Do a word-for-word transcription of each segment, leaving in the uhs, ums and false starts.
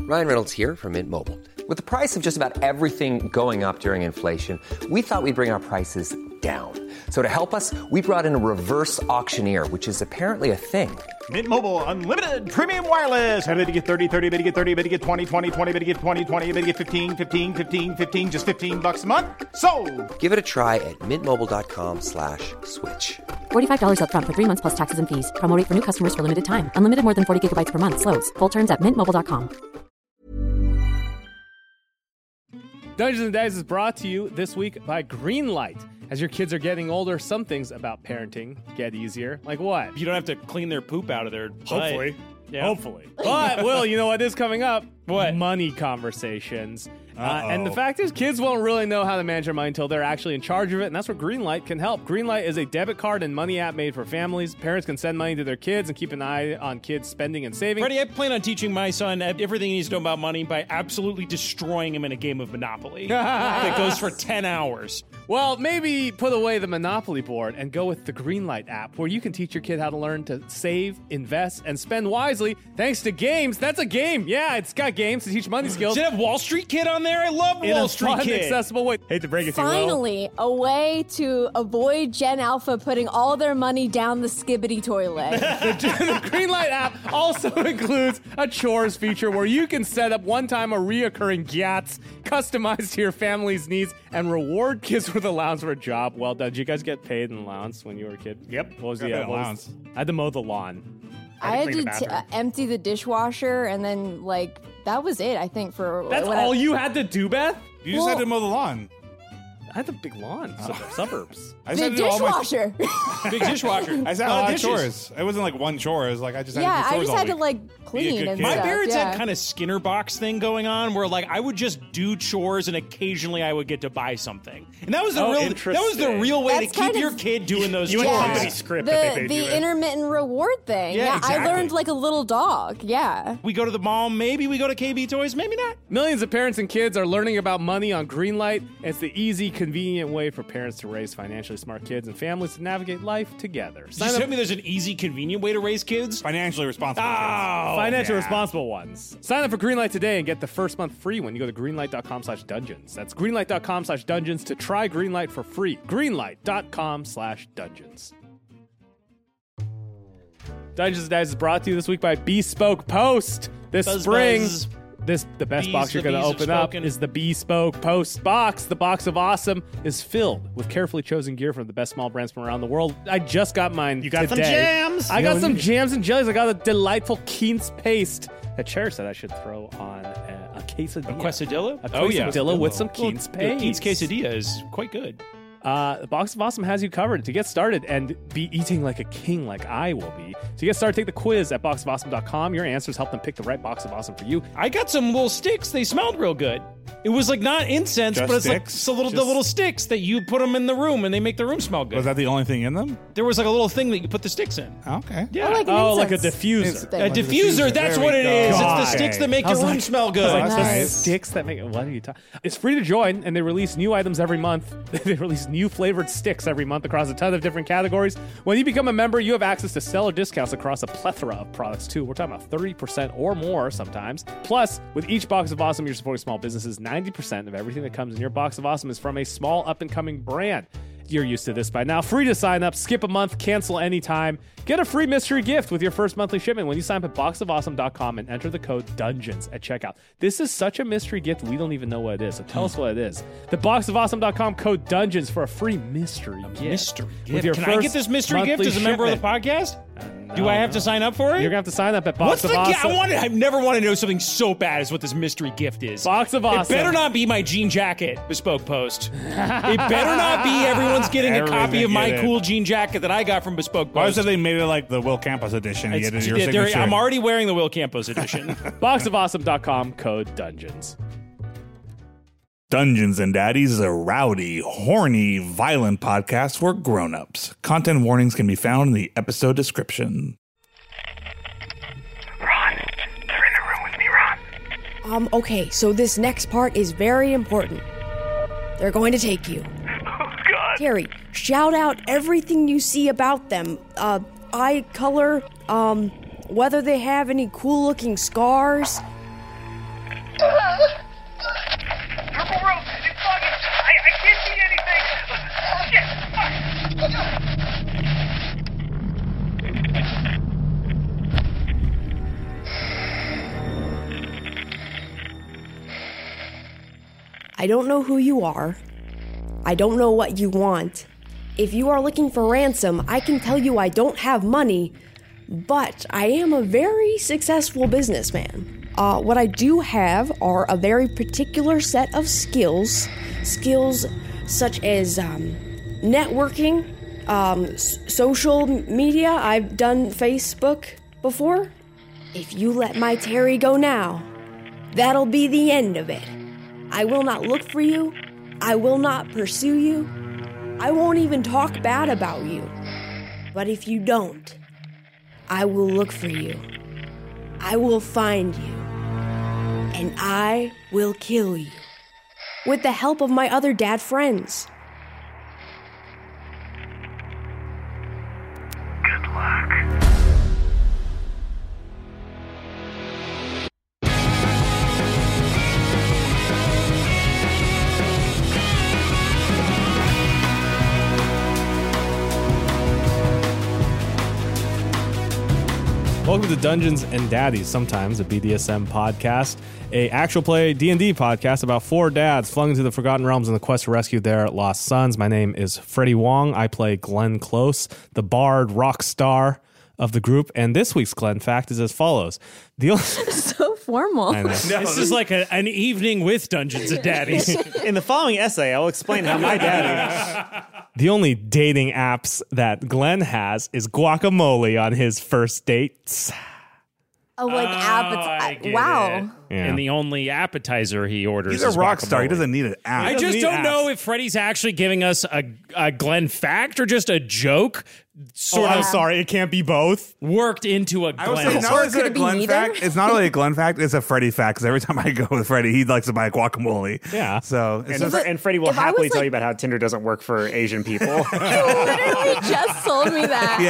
Ryan Reynolds here from Mint Mobile. With the price of just about everything going up during inflation, we thought we'd bring our prices down. So to help us, we brought in a reverse auctioneer, which is apparently a thing. Mint Mobile Unlimited Premium Wireless. How to get thirty, thirty, how to get thirty, how to get twenty, twenty, twenty, how to get twenty, twenty, how to get fifteen, fifteen, fifteen, fifteen, just fifteen bucks a month? Sold! Give it a try at mintmobile.com slash switch. forty-five dollars up front for three months plus taxes and fees. Promo rate for new customers for limited time. Unlimited more than forty gigabytes per month. Slows full terms at mint mobile dot com. Dungeons and Dice is brought to you this week by Greenlight. As your kids are getting older, some things about parenting get easier. Like what? You don't have to clean their poop out of their butt. Hopefully. Yeah. Hopefully. But, Will, you know what is coming up? What? Money conversations. Uh, and the fact is, kids won't really know how to manage their money until they're actually in charge of it, and that's where Greenlight can help. Greenlight is a debit card and money app made for families. Parents can send money to their kids and keep an eye on kids' spending and saving. Freddie, I plan on teaching my son everything he needs to know about money by absolutely destroying him in a game of Monopoly that goes for ten hours. Well, maybe put away the Monopoly board and go with the Greenlight app, where you can teach your kid how to learn to save, invest, and spend wisely thanks to games. That's a game. Yeah, it's got games to teach money skills. Does it have Wall Street Kid on there? I love in Wall a Street fun, Kid. accessible way. Hate to break it to you, Will. Finally, a way to avoid Gen Alpha putting all their money down the skibbity toilet. the, the Greenlight app also includes a chores feature where you can set up one-time or reoccurring gyats customized to your family's needs and reward kids with allowance for a job. Well done. Did you guys get paid an allowance when you were a kid? Yep. What was Got the paid uh, what was- allowance. I had to mow the lawn. I had clean to the t- bathroom. uh, empty the dishwasher, and then, like, that was it, I think, for... That's when all I, you had to do, Beth? You just Well- had to mow the lawn. I had the big lawn, sub- suburbs. I just The had to do all my- dishwasher. Big dishwasher. I just had a lot lot of dishes. chores. It wasn't like one chore. It was like I just had yeah, to do I chores just all had to, week. like, clean good and kid. My stuff. parents yeah. had kind of Skinner box thing going on where like I would just do chores and occasionally I would get to buy something. And that was the Oh, real that was the interesting. real way That's to keep kind your of- kid doing those You chores. went Yeah. company script the, that they made the you in. intermittent reward thing. Yeah, Yeah, exactly. I learned like a little dog. Yeah. We go to the mall, maybe we go to K B Toys, maybe not. Millions of parents and kids are learning about money on Greenlight. It's the easy, convenient way for parents to raise financially smart kids and families to navigate life together. Did Sign you up tell me there's an easy, convenient way to raise kids? Financially responsible. kids. Oh, financially yeah. responsible ones. Sign up for Greenlight today and get the first month free when you go to greenlight.com slash dungeons. That's greenlight.com slash dungeons to try Greenlight for free. Greenlight.com slash dungeons. Dungeons and Dice is brought to you this week by Bespoke Post. This Buzz, spring, buzz. this the best Bees, box you're the going to bees have open up spoken. is the Bespoke Post box. The box of awesome is filled with carefully chosen gear from the best small brands from around the world. I just got mine. You got some today. jams. I You got know, some you- jams and jellies. I got a delightful Keen's paste that Cher said I should throw on a, a quesadilla. A quesadilla? A Oh, yeah. quesadilla with some Well, Keen's yeah, paste. Keen's quesadilla is quite good. Uh, the Box of Awesome has you covered to get started and be eating like a king like I will be. To get started, take the quiz at box of awesome dot com. Your answers help them pick the right Box of Awesome for you. I got some little sticks. They smelled real good. It was like not incense, Just but it's like sticks? so little the Just- little sticks that you put them in the room and they make the room smell good. Was that the only thing in them? there was like a little thing that you put the sticks in. Okay. Yeah. Oh, like an Oh, like a incense diffuser. thing. A diffuser, that's There what we it go. is. It's the God. sticks that make I your was room like- smell I was good. like, the Nice. sticks that make what are you talking? It's free to join, and they release new items every month. They release new flavored sticks every month across a ton of different categories. When you become a member, you have access to seller discounts across a plethora of products too. We're talking about thirty percent or more sometimes. Plus, with each Box of Awesome, you're supporting small businesses. ninety percent of everything that comes in your Box of Awesome is from a small up and coming brand. You're used to this by now. Free to sign up, skip a month, cancel anytime. Get a free mystery gift with your first monthly shipment when you sign up at box of awesome dot com and enter the code DUNGEONS at checkout. This is such a mystery gift, we don't even know what it is. So tell us what it is. The box of awesome dot com code DUNGEONS for a free mystery gift. Mystery With gift. your Can I get first this mystery gift monthly as a member of the shipment. podcast? Uh, Do no, I have no. to sign up for it? You're going to have to sign up at Box What's of the gi- Awesome. I want to, I never want to know something so bad as what this mystery gift is. Box of Awesome. It better not be my jean jacket, Bespoke Post. It better not be everyone's getting a Everyone copy of my get it. cool jean jacket that I got from Bespoke Why Post. said they made it like the Will Campos edition? You It's- get it, your there- there- signature. I'm already wearing the Will Campos edition. box of awesome dot com code DUNGEONS. Dungeons and Daddies is a rowdy, horny, violent podcast for grown-ups. Content warnings can be found in the episode description. Ron, they're in the room with me, Ron. Um, okay, so this next part is very important. They're going to take you. Oh, God. Terry, shout out everything you see about them. Uh, eye color, um, whether they have any cool looking scars. I don't know who you are. I don't know what you want. If you are looking for ransom, I can tell you I don't have money, but I am a very successful businessman. Uh, what I do have are a very particular set of skills. Skills such as um, networking, um, s- social media. I've done Facebook before. If you let my Terry go now, that'll be the end of it. I will not look for you. I will not pursue you. I won't even talk bad about you. But if you don't, I will look for you. I will find you. And I will kill you. With the help of my other dad friends. Good luck. Welcome to Dungeons and Daddies, sometimes a B D S M podcast, a actual play D and D podcast about four dads flung into the Forgotten Realms in the quest to rescue their lost sons. My name is Freddie Wong. I play Glenn Close, the bard rock star of the group, and this week's Glenn fact is as follows. The only- So formal. I know. This is like a, an evening with Dungeons and Daddies. In the following essay, I'll explain how my daddy. The only dating apps that Glenn has is Guacamole on his first dates. Oh, like Oh, I appetite. get Wow. it. Yeah. And the only appetizer he orders He's a is rock star. He guacamole. doesn't need an app. I just need don't apps. know if Freddie's actually giving us a, a Glenn fact or just a joke Oh, sort I'm of sorry, it can't be both. worked into a I would Glenn. say not only is could it a it be Glenn neither? fact, it's not only a Glenn fact, it's a Freddie fact, because every time I go with Freddie, he likes to buy guacamole. Yeah. So it's And, just, and Freddie will if I happily was, tell like- you about how Tinder doesn't work for Asian people. You literally just told me that.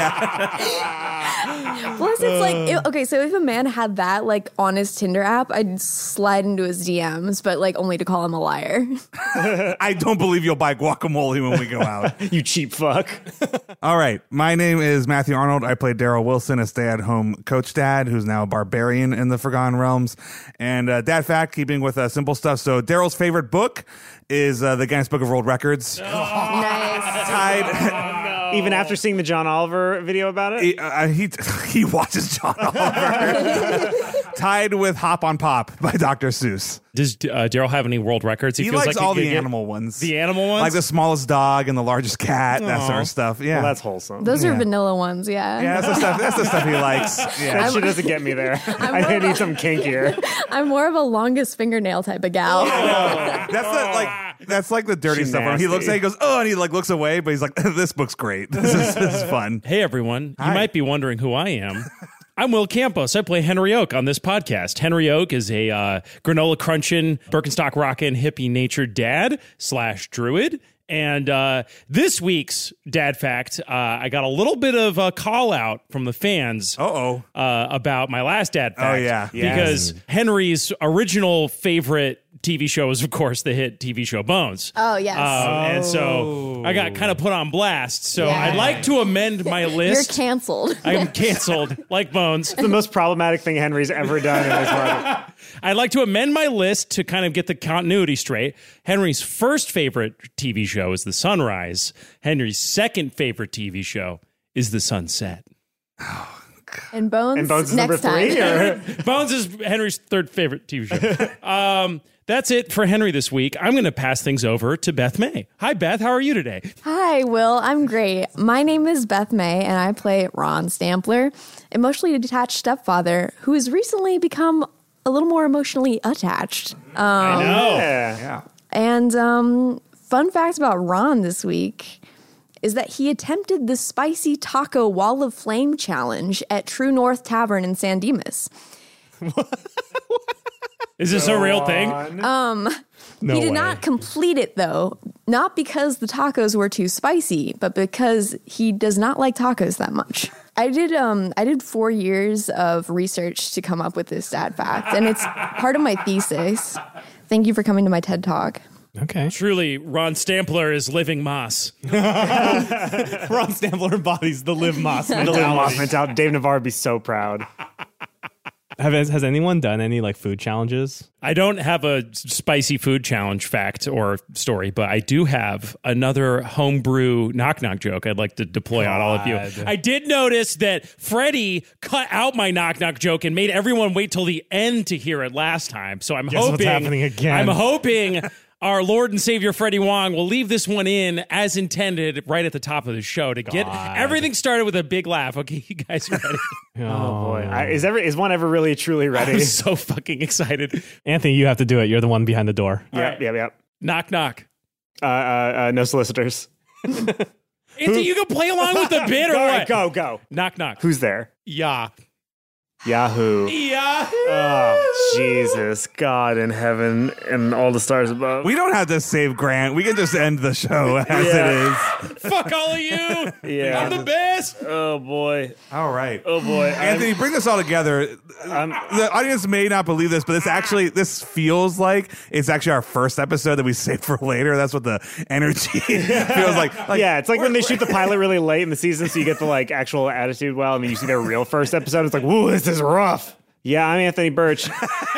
yeah. Plus, it's like, it- okay, so if a man had that, like, on his Tinder app, I'd slide into his D Ms, but, like, only to call him a liar. I don't believe you'll buy guacamole when we go out. You cheap fuck. All right. My name is Matthew Arnold. I play Daryl Wilson, a stay-at-home coach dad who's now a barbarian in the Forgotten Realms. And uh, dad fact, keeping with uh, simple stuff. So Daryl's favorite book is uh, the Guinness Book of World Records. Nice. Tied. Even after seeing the John Oliver video about it? He, uh, he he watches John Oliver. Tied with Hop on Pop by Doctor Seuss. Does uh, Daryl have any world records? He, feels likes like he all could the get- animal ones. The animal ones? Like the smallest dog and the largest cat, that sort Aw. of stuff. Yeah. Well, that's wholesome. Those are Yeah. vanilla ones, yeah. yeah, that's the stuff that's the stuff he likes. That Yeah. shit doesn't get me there. I more need of some kinkier. I'm more of a longest fingernail type of gal. That's the like that's like the dirty She's stuff. When he nasty. looks at it, he goes, oh, and he like looks away, but he's like, this book's great. This is, this is fun. Hey, everyone. Hi. You might be wondering who I am. I'm Will Campos. I play Henry Oak on this podcast. Henry Oak is a uh, granola crunching, Birkenstock rockin', hippie natured dad slash druid. And uh, this week's dad fact, uh, I got a little bit of a call out from the fans Uh-oh. uh, about my last dad fact. Oh, yeah. Because Henry's original favorite T V show is, of course, the hit T V show Bones. Oh, yes. Um, And so I got kind of put on blast. So Yeah. I'd like to amend my You're list. canceled. I am canceled, like Bones. It's the most problematic thing Henry's ever done in his life. I'd like to amend my list to kind of get the continuity straight. Henry's first favorite T V show is The Sunrise. Henry's second favorite T V show is The Sunset. And Bones, And Bones is next number time. three? Or? Bones is Henry's third favorite T V show. um, that's it for Henry this week. I'm going to pass things over to Beth May. Hi, Beth. How are you today? Hi, Will. I'm great. My name is Beth May, and I play Ron Stampler, emotionally detached stepfather who has recently become a little more emotionally attached. Um, I know. Yeah. And um, fun fact about Ron this week is that he attempted the spicy taco wall of flame challenge at True North Tavern in San Dimas. Is this a real thing? Um, No he did way. not complete it, though, not because the tacos were too spicy, but because he does not like tacos that much. I did um I did four years of research to come up with this dad fact, and it's part of my thesis. Thank you for coming to my TED Talk. Okay. Truly, Ron Stampler is living moss. Ron Stampler embodies the live moss The little moss mentality. Dave Navarre would be so proud. Have has anyone done any like food challenges? I don't have a spicy food challenge fact or story, but I do have another homebrew knock knock joke I'd like to deploy God. on all of you. I did notice that Freddie cut out my knock knock joke and made everyone wait till the end to hear it last time. So I'm Guess hoping what's happening again. I'm hoping our Lord and Savior Freddie Wong will leave this one in as intended right at the top of the show to get God. everything started with a big laugh. Okay, you guys ready? Oh boy, I, is ever is one ever really truly ready? I'm so fucking excited. Anthony, you have to do it. You're the one behind the door. Yep, right. yep, yep. Knock, knock. Uh, uh, uh, no solicitors. Anthony, you can play along with the bit or go, what? Go, go. Knock, knock. Who's there? Yeah. Yahoo. Yahoo. Oh, Jesus. God in heaven and all the stars above. We don't have to save Grant. We can just end the show as yeah. it is. Fuck all of you. Yeah. I'm the best. Oh, boy. All right. Oh, boy. Anthony, I'm, bring this all together. Um, the audience may not believe this, but this actually, this feels like it's actually our first episode that we saved for later. That's what the energy feels like. like. Yeah, it's like when they shoot the pilot really late in the season so you get the like actual attitude well, and then you see their real first episode. It's like, whoa, this is rough. Yeah, I'm Anthony Birch.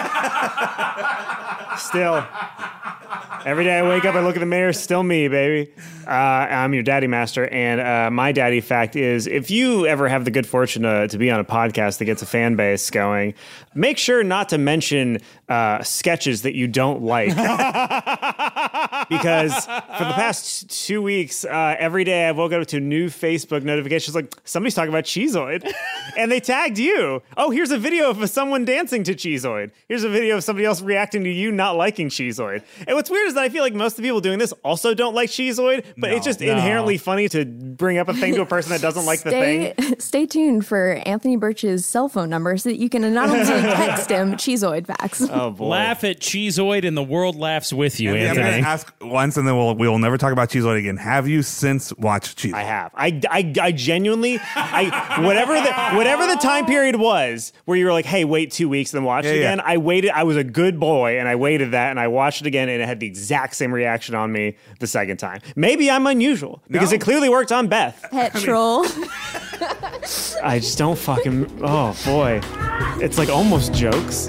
Still. Every day I wake up, I look in the mirror, still me, baby. Uh, I'm your daddy master, and uh, my daddy fact is, if you ever have the good fortune to, to be on a podcast that gets a fan base going, make sure not to mention uh, sketches that you don't like. Because for the past two weeks, uh, every day I've woken up to new Facebook notifications like, somebody's talking about Cheezoid, and they tagged you. Oh, here's a video of someone dancing to Cheezoid. Here's a video of somebody else reacting to you not liking Cheezoid. And what's weird is that I feel like most of the people doing this also don't like Cheezoid, but no, it's just no. inherently funny to bring up a thing to a person that doesn't like stay, the thing. Stay tuned for Anthony Birch's cell phone number so that you can anonymously text him Cheezoid facts. Oh boy. Laugh at Cheezoid and the world laughs with you, and Anthony. I'm going to ask once and then we'll, we will never talk about Cheezoid again. Have you since watched Cheezoid? I have. I, I, I genuinely, I whatever the whatever the time period was where you were like, hey, wait two weeks and then watch yeah, it again, yeah. I waited. I was a good boy and I waited that and I watched it again and it had the exact same reaction on me the second time. Maybe I'm unusual because no. it clearly worked on Beth. Petrol. I, mean, I just don't fucking, oh boy. It's like almost jokes.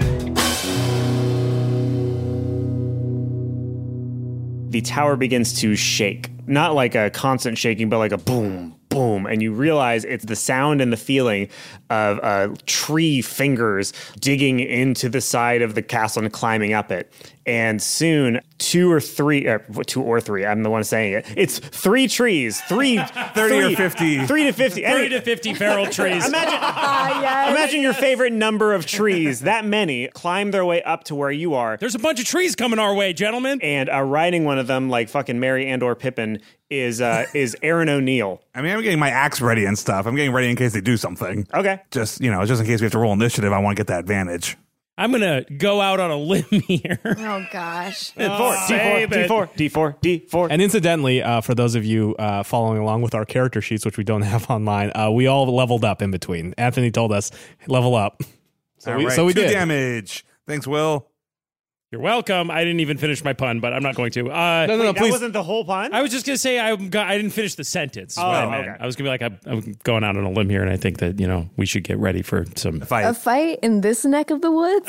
The tower begins to shake. Not like a constant shaking, but like a boom, boom. And you realize it's the sound and the feeling of uh, tree fingers digging into the side of the castle and climbing up it. And soon, two or three, uh, two or three, I'm the one saying it. It's three trees, three, thirty three, or fifty. Three to fifty. Three to fifty feral trees. Imagine, uh, yes. imagine your favorite number of trees. That many climb their way up to where you are. There's a bunch of trees coming our way, gentlemen. And uh, riding one of them, like fucking Mary and or Pippin, is uh, is Aaron O'Neill. I mean, I'm getting my axe ready and stuff. I'm getting ready in case they do something. Okay. Just, you know, just in case we have to roll initiative, I want to get that advantage. I'm going to go out on a limb here. Oh, gosh. D four, D four, D four, D four, D four. And incidentally, uh, for those of you uh, following along with our character sheets, which we don't have online, uh, we all leveled up in between. Anthony told us, level up. So all we, right. so we Two did. damage. Thanks, Will. You're welcome. I didn't even finish my pun, but I'm not going to. Uh, no, no, no, Wait, that please. wasn't the whole pun? I was just going to say I got, I didn't finish the sentence. Is Oh, what I meant. okay. I was going to be like, I'm, I'm going out on a limb here, and I think that, you know, we should get ready for some Fight. A fight in this neck of the woods?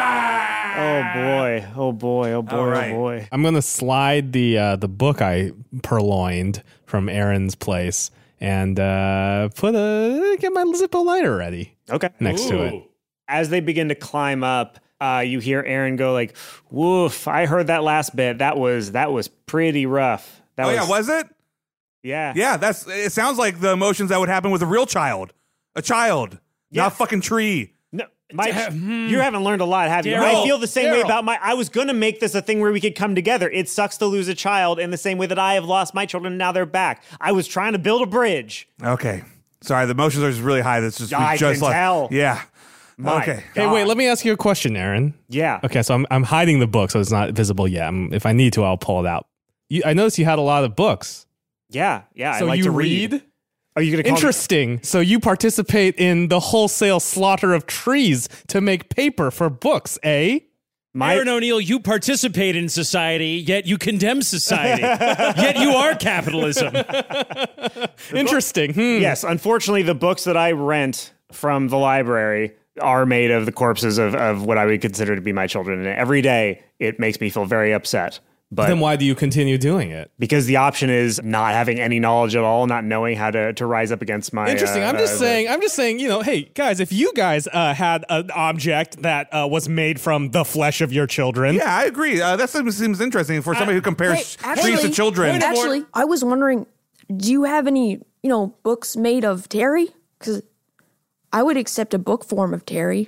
Oh boy! Oh boy! Oh boy! right. Oh boy! I'm going to slide the uh, the book I purloined from Aaron's place and uh, put a get my Zippo lighter ready Okay. next to it. Ooh. As they begin to climb up, uh, you hear Aaron go like, "Woof! I heard that last bit. That was that was pretty rough." That Oh, was, yeah, was it? yeah, Yeah, that's. It sounds like the emotions that would happen with a real child. A child, not Yeah. a fucking tree. No, my, you haven't learned a lot, have you? Daryl, I feel the same way Daryl. about my. I was gonna make this a thing where we could come together. It sucks to lose a child in the same way that I have lost my children and now they're back. I was trying to build a bridge. Okay. Sorry, the emotions are just really high. That's just, we I just can like- tell. Yeah. My Okay. Hey, God. wait, let me ask you a question, Aaron. Yeah. Okay, so I'm I'm hiding the book so it's not visible yet. I'm, if I need to, I'll pull it out. You, I noticed you had a lot of books. Yeah. Yeah. So I like you to read. read? Are you gonna call me- Interesting. So you participate in the wholesale slaughter of trees to make paper for books, eh? My, Aaron O'Neill, you participate in society, yet you condemn society. Yet you are capitalism. Interesting. Hmm. Yes, unfortunately, the books that I rent from the library are made of the corpses of, of what I would consider to be my children. And every day it makes me feel very upset. But then why do you continue doing it? Because the option is not having any knowledge at all, not knowing how to, to rise up against my... Interesting. Uh, I'm just uh, saying, I'm just saying, you know, hey, guys, if you guys uh, had an object that uh, was made from the flesh of your children... Yeah, I agree. Uh, that seems, seems interesting for somebody who compares Hey, trees to children. Actually, I was wondering, do you have any, you know, books made of Terry? Because I would accept a book form of Terry.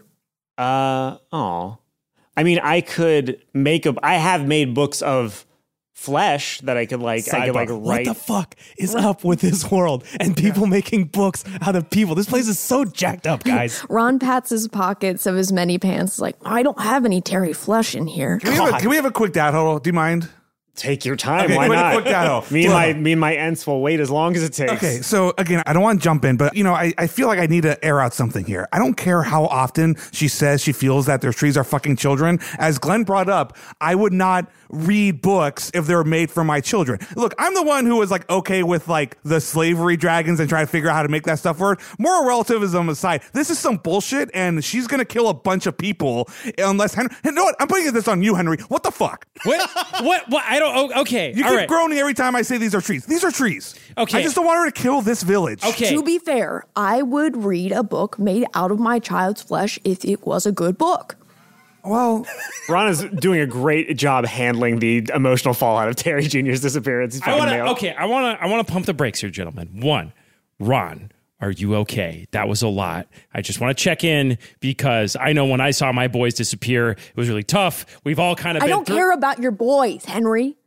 Uh, oh. I mean, I could make a... I have made books of flesh that I could like Sidebar. I could like What write. the fuck is up with this world and people making books out of people? This place is so jacked up, guys. Ron pats his pockets of his many pants like, I don't have any Terry Flesh in here. Can we, have a, can we have a quick dad huddle? Do you mind? Take your time. Okay, Why quick, not? quick dad huddle. me and my me and my ents will wait as long as it takes. Okay, so again, I don't want to jump in, but you know, I, I feel like I need to air out something here. I don't care how often she says she feels that their trees are fucking children. As Glenn brought up, I would not read books if they were made for my children. Look, I'm the one who was like okay with like the slavery dragons and trying to figure out how to make that stuff work. Moral relativism aside, this is some bullshit, and she's gonna kill a bunch of people unless Henry. You know what? I'm putting this on you, Henry. What the fuck? What? what? What? I don't. Oh, okay. You All keep right. groaning every time I say these are trees. These are trees. Okay. I just don't want her to kill this village. Okay. To be fair, I would read a book made out of my child's flesh if it was a good book. Well, Ron is doing a great job handling the emotional fallout of Terry Junior's disappearance. He's I fucking want to. nailed it. Okay. I want to. I want to pump the brakes here, gentlemen. One, Ron. Are you okay? That was a lot. I just want to check in because I know when I saw my boys disappear, it was really tough. We've all kind of I been don't through- care about your boys, Henry.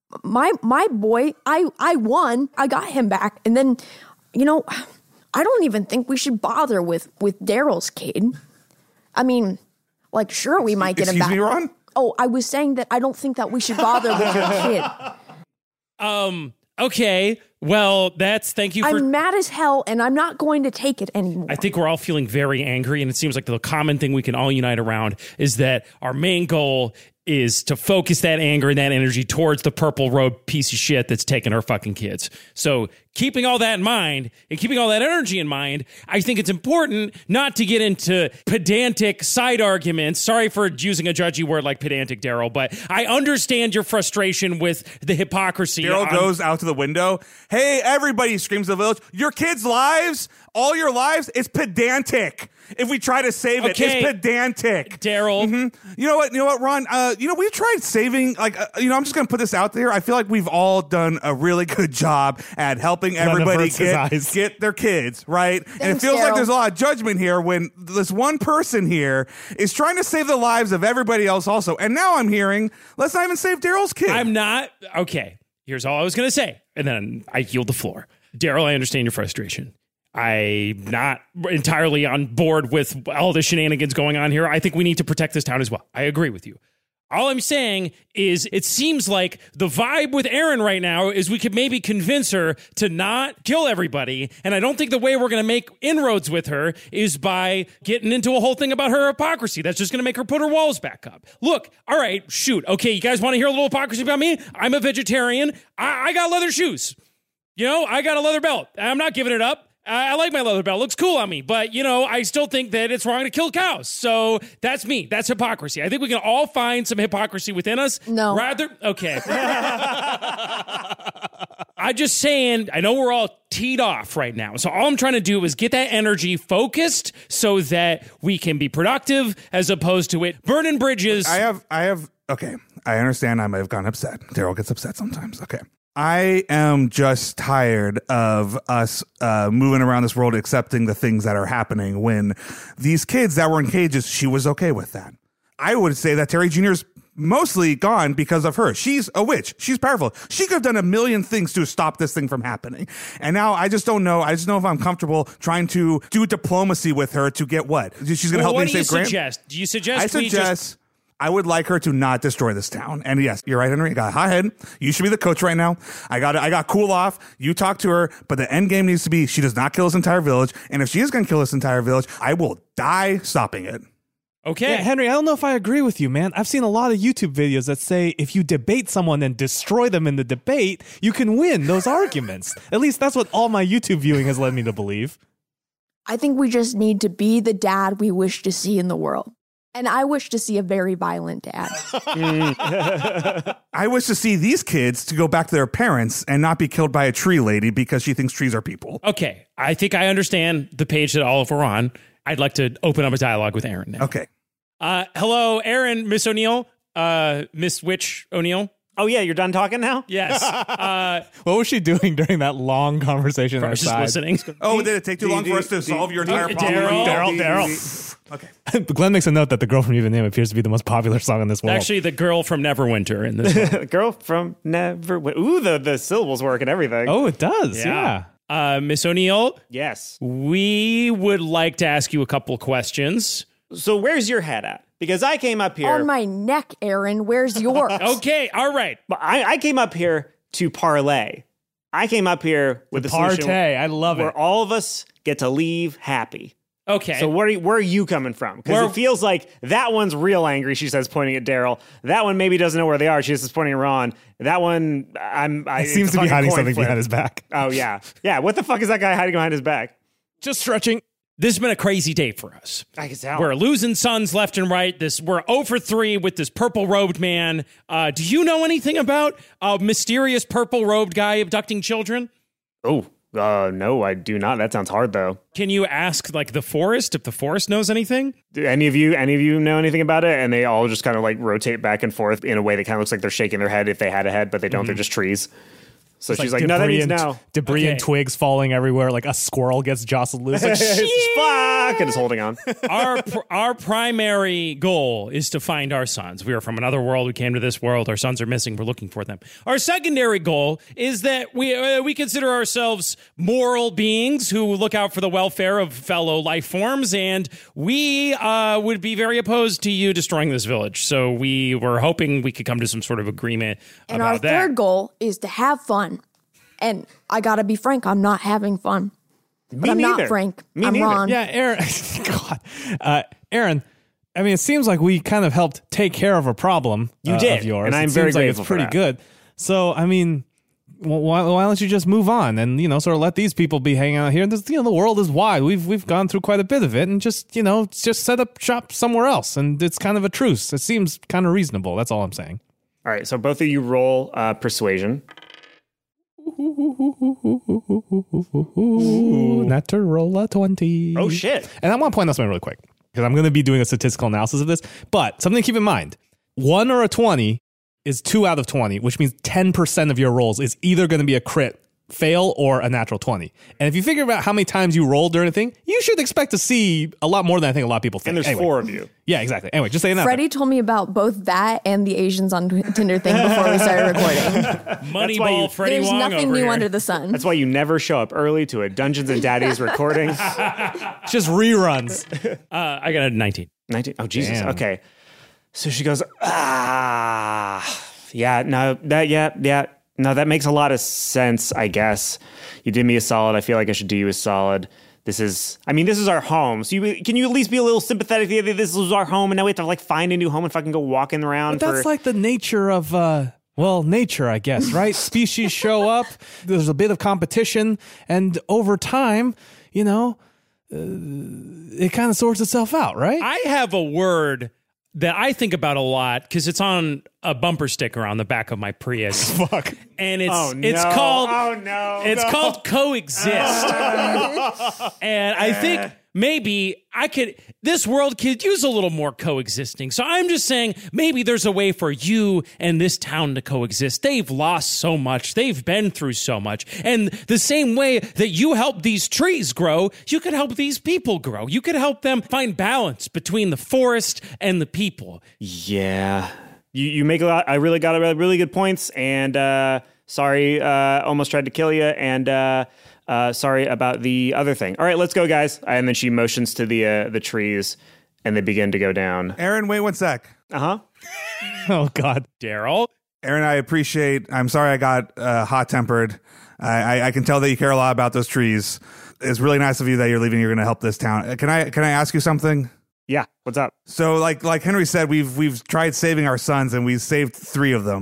My my boy, I I won. I got him back, and then, you know, I don't even think we should bother with with Daryl's kid. I mean, like, sure, we might get him Excuse back. me, Ron? Oh, I was saying that I don't think that we should bother with your kid. Um. Okay. Well, that's thank you for. I'm mad as hell, and I'm not going to take it anymore. I think we're all feeling very angry, and it seems like the common thing we can all unite around is that our main goal is to focus that anger and that energy towards the purple road piece of shit that's taking our fucking kids. So keeping all that in mind and keeping all that energy in mind, I think it's important not to get into pedantic side arguments. Sorry for using a judgy word like pedantic, Daryl, but I understand your frustration with the hypocrisy. Daryl on- goes out to the window. Hey, everybody, screams the village. Your kids' lives, all your lives, it's pedantic. If we try to save it, Okay. it's pedantic. Daryl. Mm-hmm. You know what? You know what, Ron? Uh, you know, we've tried saving, like, uh, you know, I'm just going to put this out there. I feel like we've all done a really good job at helping everybody averts his get, eyes. get their kids, right? and it Thanks, feels like Daryl. there's a lot of judgment here when this one person here is trying to save the lives of everybody else also. And now I'm hearing, let's not even save Daryl's kid. I'm not. Okay. Here's all I was going to say. And then I yield the floor. Daryl, I understand your frustration. I'm not entirely on board with all the shenanigans going on here. I think we need to protect this town as well. I agree with you. All I'm saying is it seems like the vibe with Erin right now is we could maybe convince her to not kill everybody. And I don't think the way we're going to make inroads with her is by getting into a whole thing about her hypocrisy. That's just going to make her put her walls back up. Look, all right, shoot. Okay, you guys want to hear a little hypocrisy about me? I'm a vegetarian. I, I got leather shoes. You know, I got a leather belt. I'm not giving it up. I like my leather belt. It looks cool on me. But, you know, I still think that it's wrong to kill cows. So that's me. That's hypocrisy. I think we can all find some hypocrisy within us. No. Rather, okay. I'm just saying, I know we're all teed off right now. So all I'm trying to do is get that energy focused so that we can be productive as opposed to it burning bridges. I have, I have, okay. I understand I might have gotten upset. Daryl gets upset sometimes. Okay. I am just tired of us uh, moving around this world accepting the things that are happening when these kids that were in cages, she was okay with that. I would say that Terry Junior's mostly gone because of her. She's a witch. She's powerful. She could have done a million things to stop this thing from happening. And now I just don't know. I just know if I'm comfortable trying to do diplomacy with her to get what? She's going to Well, help what me do you save Grant? suggest? Do you suggest I we suggest... just... I would like her to not destroy this town. And yes, you're right, Henry. I got a hot head. You should be the coach right now. I got I got cool off. You talk to her, but the end game needs to be she does not kill this entire village. And if she is going to kill this entire village, I will die stopping it. Okay. Yeah, Henry, I don't know if I agree with you, man. I've seen a lot of YouTube videos that say if you debate someone and destroy them in the debate, you can win those arguments. At least that's what all my YouTube viewing has led me to believe. I think we just need to be the dad we wish to see in the world. And I wish to see a very violent dad. I wish to see these kids to go back to their parents and not be killed by a tree lady because she thinks trees are people. Okay, I think I understand the page that all of we're on. I'd like to open up a dialogue with Aaron now. Okay. Uh, hello, Aaron, Miss O'Neill, uh, Miss Witch O'Neill. Oh, yeah, you're done talking now? Yes. Uh, what was she doing during that long conversation? I was just listening. Oh, did it take too long for us to solve your entire problem? Daryl, Daryl. Okay. Glenn makes a note that the girl from Even Name appears to be the most popular song in this world. Actually, the girl from Neverwinter in this one. Girl from Neverwinter. Ooh, the, the syllables work and everything. Oh, it does. Yeah. yeah. Uh, Miss O'Neill. Yes. We would like to ask you a couple questions. So where's your head at? Because I came up here. On my neck, Aaron. Where's yours? Okay. All right. But I, I came up here to parlay. I came up here with a solution Partay. I love where it. all of us get to leave happy. Okay. So where are you, where are you coming from? Because it feels like that one's real angry, she says, pointing at Daryl. That one maybe doesn't know where they are. She says, pointing at Ron. That one, I'm... I, It seems to be hiding something flip. behind his back. Oh, yeah. Yeah, what the fuck is that guy hiding behind his back? Just stretching. This has been a crazy day for us. I can tell. We're losing sons left and right. This We're zero for three with this purple-robed man. Uh, do you know anything about a mysterious purple-robed guy abducting children? Oh, uh, no, I do not. That sounds hard, though. Can you ask, like, the forest, if the forest knows anything? Do any of you, any of you know anything about it? And they all just kind of, like, rotate back and forth in a way that kind of looks like they're shaking their head if they had a head, but they don't. Mm-hmm. They're just trees. So It's she's like, no, that means and, no. Debris Okay. and twigs falling everywhere, like a squirrel gets jostled loose. Like, Fuck! And is holding on. our pr- our primary goal is to find our sons. We are from another world. We came to this world. Our sons are missing. We're looking for them. Our secondary goal is that we uh, we consider ourselves moral beings who look out for the welfare of fellow life forms, and we uh, would be very opposed to you destroying this village. So we were hoping we could come to some sort of agreement And about our that. third goal is to have fun. And I gotta be frank, I'm not having fun. But Me I'm neither. not Frank. Me I'm neither. Ron. yeah, Aaron. God. Uh, Aaron, I mean, it seems like we kind of helped take care of a problem You uh, did, of yours. and I'm it very seems like grateful it's for pretty that. good. So, I mean, wh- why, why don't you just move on and, you know, sort of let these people be hanging out here? This, you know, the world is wide. We've we've gone through quite a bit of it, and just, you know, just set up shop somewhere else. And it's kind of a truce. It seems kind of reasonable. That's all I'm saying. All right, so both of you roll uh, persuasion. Natural twenty. Oh, shit. And I want to point out something really quick because I'm going to be doing a statistical analysis of this. But something to keep in mind: one or a twenty is two out of twenty, which means ten percent of your rolls is either going to be a crit fail or a natural twenty. And if you figure out how many times you roll during a thing, you should expect to see a lot more than I think a lot of people think. And there's Anyway. four of you. Yeah, exactly. Anyway, just saying that. Freddie told me about both that and the Asians on Tinder thing before we started recording. Moneyball, you- Freddie There's Wong nothing over new here. under the sun. That's why you never show up early to a Dungeons and Daddies recording. Just reruns. Uh, I got a nineteen. nineteen Oh, Jesus. Damn. Okay. So she goes, ah, yeah, no, that, yeah, yeah. No, that makes a lot of sense, I guess. You did me a solid. I feel like I should do you a solid. This is, I mean, this is our home. So you, can you at least be a little sympathetic that this is our home and now we have to like find a new home and fucking go walking around But that's for... like the nature of, uh, well, nature, I guess, right? Species show up, there's a bit of competition, and over time, you know, uh, it kind of sorts itself out, right? I have a word that I think about a lot because it's on a bumper sticker on the back of my Prius. Fuck. And it's Oh, it's no. called Oh, no. It's No. called coexist. And I think maybe I could this world could use a little more coexisting. So I'm just saying maybe there's a way for you and this town to coexist. They've lost so much. They've been through so much. And the same way that you help these trees grow, you could help these people grow. You could help them find balance between the forest and the people. Yeah. You you make a lot. I really got a really good points. And uh, sorry, uh, almost tried to kill you. And uh, uh, sorry about the other thing. All right, let's go, guys. And then she motions to the uh, the trees, and they begin to go down. Aaron, wait one sec. Uh huh. Oh, God. Daryl? Aaron, I appreciate. I'm sorry I got uh, hot tempered. I, I, I can tell that you care a lot about those trees. It's really nice of you that you're leaving. You're going to help this town. Uh, Can I can I ask you something? Yeah. What's up? So, like like Henry said, we've we've tried saving our sons, and we've saved three of them.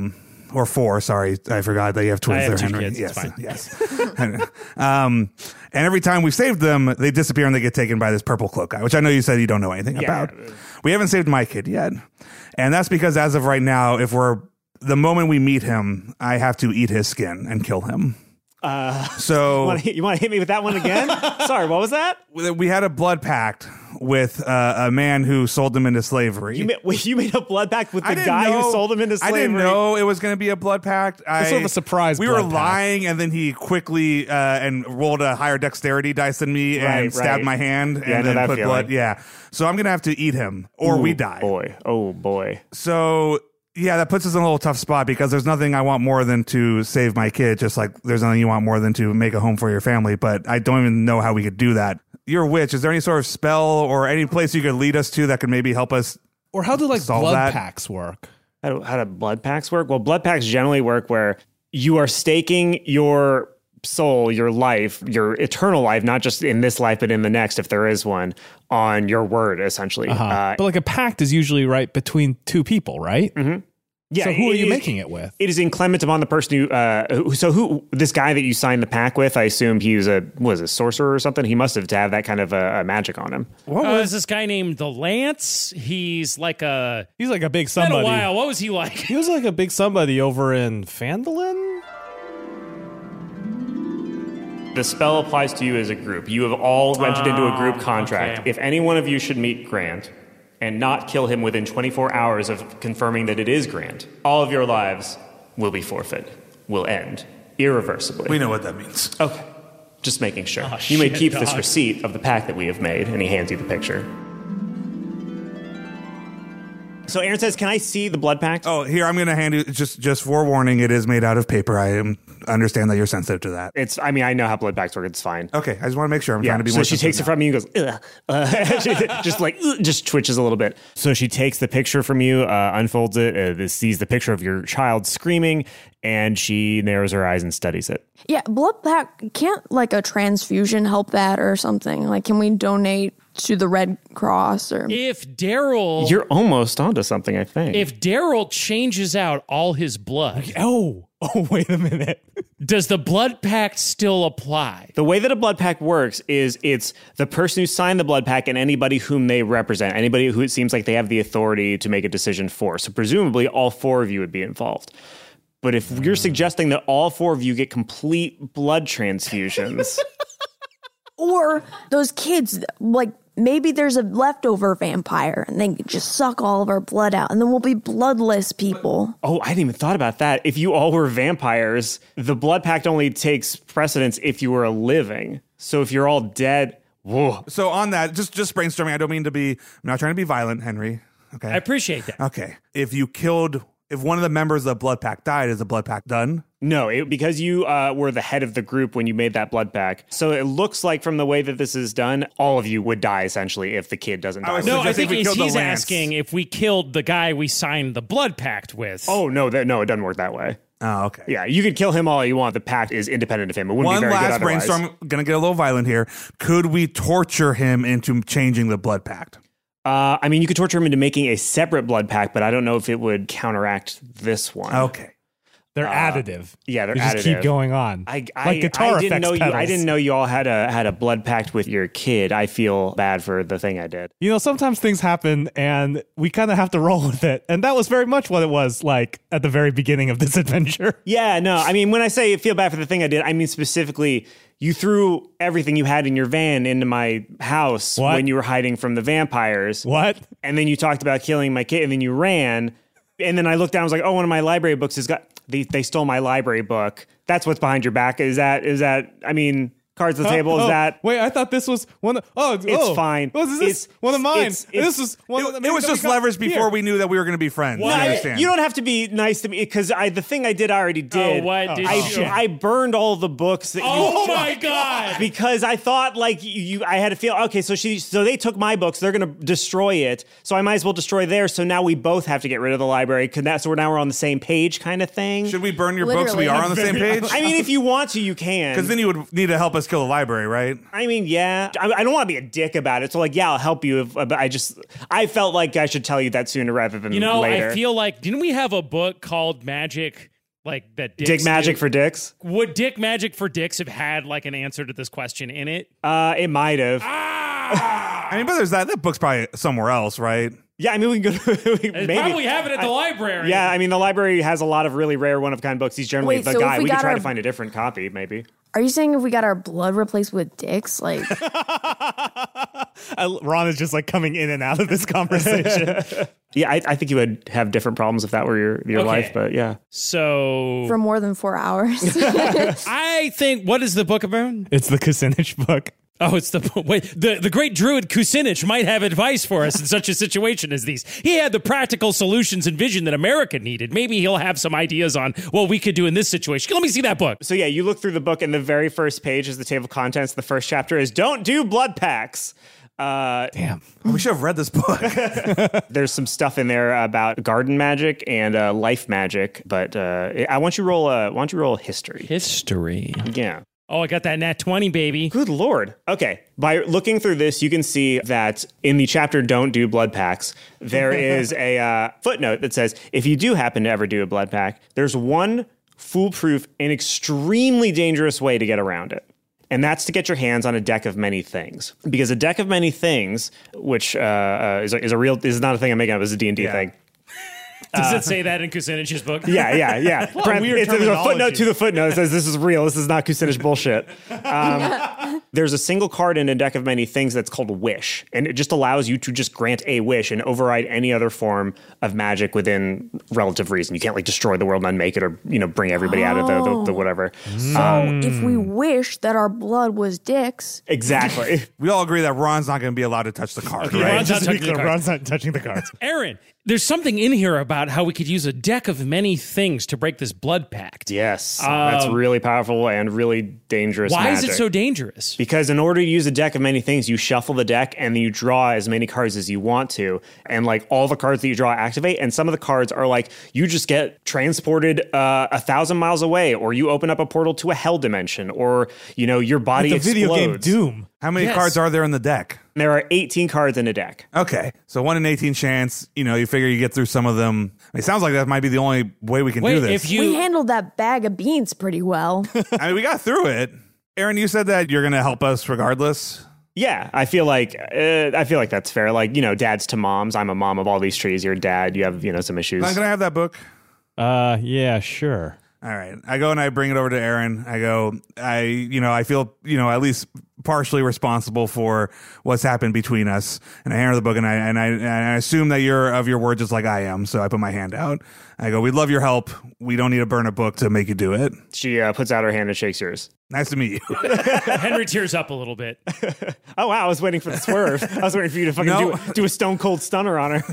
or four. Sorry, I forgot that you have twins I have there, two Henry. kids, Yes, it's fine. yes. um, and every time we saved them, they disappear and they get taken by this purple cloak guy, which I know you said you don't know anything Yeah. about. We haven't saved my kid yet, and that's because as of right now, if we're the moment we meet him, I have to eat his skin and kill him. Uh, So you want to hit me with that one again? Sorry, what was that? we had a blood pact with uh, a man who sold them into slavery. You made, wait, you made a blood pact with I the didn't guy know- who sold them into slavery? I didn't know it was going to be a blood pact. I, sort of a surprise We blood were pact. lying, and then he quickly uh, and rolled a higher dexterity dice than me Right, and stabbed right. my hand Yeah, I and know then that put feeling. blood. Yeah, so I'm going to have to eat him or we Ooh, die. Boy, oh boy. So yeah, that puts us in a little tough spot because there's nothing I want more than to save my kid. Just like there's nothing you want more than to make a home for your family. But I don't even know how we could do that. You're a witch. Is there any sort of spell or any place you could lead us to that could maybe help us? Or how do like Solve blood that. packs work? How do, how do blood pacts work? Well, blood pacts generally work where you are staking your soul, your life, your eternal life, not just in this life, but in the next, if there is one, on your word, essentially. Uh-huh. Uh, but like a pact is usually right between two people, right? Mm-hmm. Yeah, So who are it you is- making it with? It is inclement upon the person who, uh, who, so who, this guy that you signed the pact with, I assume he was a, was a sorcerer or something. He must have to have that kind of uh, magic on him. What was uh, this guy named the Lance? He's like a. He's like a big It's been somebody. a while. What was he like? He was like a big somebody over in Phandalin. The spell applies to you as a group. You have all entered into a group contract. okay. If any one of you should meet Grant and not kill him within twenty-four hours of confirming that it is Grant, all of your lives will be forfeit, will end irreversibly. We know what that means. Okay. Just making sure. Oh, you may shit, keep this dog. receipt of the pact that we have made, and he hands you the picture. So Aaron says, can I see the blood pact? Oh, here I'm going to hand you just just forewarning. It is made out of paper. I am, understand that you're sensitive to that. It's. I mean, I know how blood pacts work. It's fine. Okay, I just want to make sure. I'm Yeah. trying to be So more. she takes it sensitive from you and goes, ugh. Uh, she just like ugh, just twitches a little bit. So she takes the picture from you, uh, unfolds it, uh, this, sees the picture of your child screaming, and she narrows her eyes and studies it. Yeah, blood pack, can't like a transfusion help that or something? Like, can we donate to the Red Cross or? If Daryl, You're almost onto something, I think. if Daryl changes out all his blood, Oh, oh, wait a minute. does the blood pact still apply? The way that a blood pact works is it's the person who signed the blood pact and anybody whom they represent, anybody who it seems like they have the authority to make a decision for. So presumably all four of you would be involved. But if you're suggesting that all four of you get complete blood transfusions, Or those kids, like maybe there's a leftover vampire and they can just suck all of our blood out and then we'll be bloodless people. oh, I hadn't even thought about that. If you all were vampires, the blood pact only takes precedence if you were living. So if you're all dead, whoa. So on that, just just brainstorming. I don't mean to be. I'm not trying to be violent, Henry. Okay. I appreciate that. Okay. If you killed, if one of the members of the blood pact died, is the blood pact done? No, it, because you uh, were the head of the group when you made that blood pact. So it looks like from the way that this is done, all of you would die essentially if the kid doesn't die. was No, I Just if think we he's, killed the he's Lance. asking if we killed the guy we signed the blood pact with. Oh, no, that, no, it doesn't work that way. Oh, okay. Yeah, you could kill him all you want. The pact is independent of him. It wouldn't One be very good last otherwise. brainstorm. Gonna get a little violent here. Could we torture him into changing the blood pact? Uh, I mean, you could torture him into making a separate blood pact, but I don't know if it would counteract this one. Okay. They're Uh, additive. yeah, they're They just keep additive. going on. I, I, like guitar I didn't effects know you. I pedals. didn't know you all had a had a blood pact with your kid. I feel bad for the thing I did. You know, sometimes things happen and we kind of have to roll with it. And that was very much what it was like at the very beginning of this adventure. Yeah, no. I mean, when I say feel bad for the thing I did, I mean specifically you threw everything you had in your van into my house What? when you were hiding from the vampires. What? And then you talked about killing my kid, and then you ran. And then I looked down, I was like, oh, one of my library books has got, they, they stole my library book. That's what's behind your back. Is that, is that, I mean, cards on the Huh? table, is Oh, that? Wait, I thought this was one of. Oh, it's It's fine. Oh, is this It's- one of mine? it's- it's- this was one It, of the, it was just leverage before we knew that we were going to be friends. No, I I- understand. you don't have to be nice to me because I the thing I did I already did. Oh, what did I, you- I burned all the books that Oh you my God. because I thought like you, you I had to feel okay, so she so they took my books, they're gonna destroy it. So I might as well destroy theirs. So now we both have to get rid of the library. Cause that so now we're on the same page kind of thing. Should we burn your books so we Literally. are on the same page? I mean, if you want to, you can. Because then you would need to help us kill the library, right? I mean, yeah. I, I don't want to be a dick about it. So, like, yeah, I'll help you. If, but I just, I felt like I should tell you that sooner rather than You know, later. I feel like, didn't we have a book called Magic Like that Dick dicks Magic do. for Dicks? Would Dick Magic for Dicks have had like an answer to this question in it? Uh, it might have. I mean, but there's that. That book's probably somewhere else, right? Yeah, I mean, we can go to... we, They maybe. probably have it at the I- library. Yeah, I mean, the library has a lot of really rare one-of-kind books. He's generally Wait, the so if guy. we We, could got try our- to find a different copy, maybe. Are you saying if we got our blood replaced with dicks, like I, Ron is just like coming in and out of this conversation. Yeah, I, I think you would have different problems if that were your, your Okay. life, but yeah. So for more than four hours? I think, what is the book about? It's the Kucinich book. Oh, it's the wait. The, the great druid Kucinich might have advice for us in such a situation as these. He had the practical solutions and vision that America needed. Maybe he'll have some ideas on what we could do in this situation. Let me see that book. So yeah, you look through the book, and the very first page is the table of contents. The first chapter is "Don't do blood packs." Uh, Damn. We should have read this book. there's some stuff in there about garden magic and uh, life magic, but uh, I want you to roll. Uh, why don't you roll history? History. Yeah. Oh, I got that nat twenty, baby. Good Lord. Okay. By looking through this, you can see that in the chapter Don't Do Blood Packs, there is a uh, footnote that says, if you do happen to ever do a blood pack, there's one foolproof and extremely dangerous way to get around it. And that's to get your hands on a deck of many things. Because a deck of many things, which uh, uh, is, a, is a real, is not a thing I'm making up, it's a D and D Yeah. thing. Does it say that in Kucinich's book? Yeah, yeah, yeah. Brent, weird it's, there's a terminology. footnote to the footnote that says this is real. This is not Kucinich bullshit. Um, there's a single card in a deck of many things that's called Wish, and it just allows you to just grant a wish and override any other form of magic within relative reason. You can't like destroy the world and unmake it, or you know bring everybody out of the, the, the whatever. So if we wish that our blood was dicks, Exactly. We all agree that Ron's not going to be allowed to touch the card, Yeah, right? Ron's not Just to be touching the clear, cards. Ron's not touching the cards. Aaron, there's something in here about how we could use a deck of many things to break this blood pact. Yes, that's really powerful and really dangerous. Why is magic. it so dangerous? Because in order to use a deck of many things, you shuffle the deck and then you draw as many cards as you want to. And like all the cards that you draw activate. And some of the cards are like you just get transported uh, a thousand miles away, or you open up a portal to a hell dimension, or, you know, your body The explodes. video game Doom. How many Yes. cards are there in the deck? There are eighteen cards in a deck. Okay, so one in eighteen chance. You know, you figure you get through some of them. I mean, it sounds like that might be the only way we can Wait, do this. if you we handled that bag of beans pretty well. I mean, we got through it. Aaron, you said that you're going to help us regardless. Yeah, I feel like uh, I feel like that's fair. Like, you know, dads to moms. I'm a mom of all these trees. You're a dad. You have, you know, some issues. I'm going to have that book. Uh, yeah, sure. All right. I go and I bring it over to Aaron. I go, I, you know, I feel, you know, at least partially responsible for what's happened between us. And I hand her the book, and I, and I, and I assume that you're of your word just like I am. So I put my hand out. I go, we'd love your help. We don't need to burn a book to make you do it. She uh, puts out her hand and shakes yours. Nice to meet you. Henry tears up a little bit. Oh, wow. I was waiting for the swerve. I was waiting for you to fucking No. do, do a stone cold stunner on her.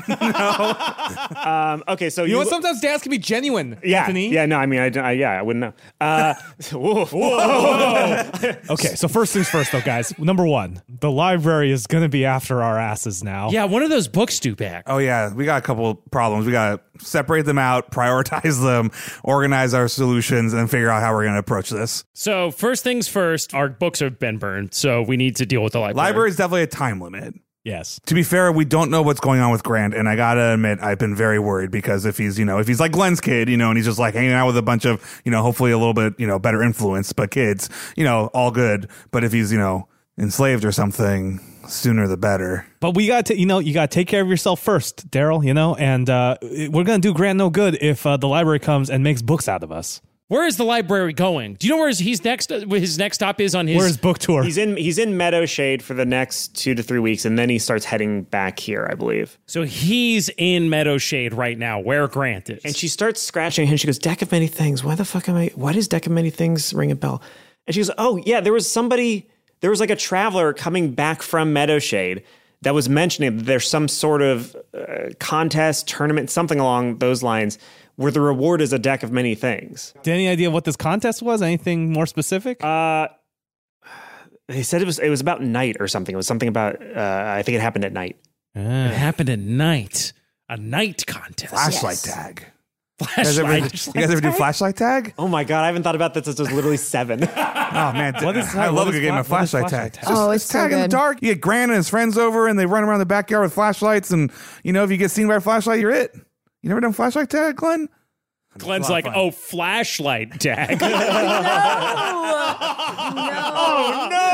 no. Um, okay, so You know what? Sometimes dads can be genuine, Yeah, Anthony. yeah, no, I mean, I, I yeah, I wouldn't know. Uh, whoa, whoa. Okay, so first things first, though, guys. Number one, the library is going to be after our asses now. Yeah, one of those books do back. Oh, yeah. We got a couple problems. We got to separate them out, prioritize them, organize our solutions, and figure out how we're going to approach this. So first things first, our books have been burned, so we need to deal with the library. Library is definitely a time limit. Yes. To be fair, we don't know what's going on with Grant, and I gotta admit, I've been very worried because if he's, you know, if he's like Glenn's kid, you know, and he's just like hanging out with a bunch of, you know, hopefully a little bit, you know, better influence, but kids, you know, all good. But if he's, you know, enslaved or something, sooner the better. But we got to, you know, you got to take care of yourself first, Daryl, you know, and uh, we're going to do Grant no good if uh, the library comes and makes books out of us. Where is the library going? Do you know where his, he's next? Where his next stop is on his? Where's book tour? He's in he's in Meadowshade for the next two to three weeks, and then he starts heading back here, I believe. So he's in Meadowshade right now, where Grant is. And she starts scratching, and she goes, "Deck of Many Things. Why the fuck am I? Why does Deck of Many Things ring a bell?" And she goes, "Oh yeah, there was somebody. There was like a traveler coming back from Meadowshade that was mentioning that there's some sort of uh, contest, tournament, something along those lines." Where the reward is a deck of many things. Do you have any idea what this contest was? Anything more specific? Uh, they said it was it was about night or something. It was something about uh, I think it happened at night. It happened at night. A night contest. Flashlight Yes. tag. You guys ever, Flashlight. you guys ever do flashlight tag? Oh my god, I haven't thought about this since I was literally seven. Oh man, What is- I what love a is good game fla- of what is flashlight flashlight tag. tag? Oh, it's so tag in the good. dark. You get Grant and his friends over, and they run around the backyard with flashlights. And you know, if you get seen by a flashlight, you're it. You never done flashlight tag, Glenn? Glenn's like, oh, flashlight, Dag. No. Oh, no.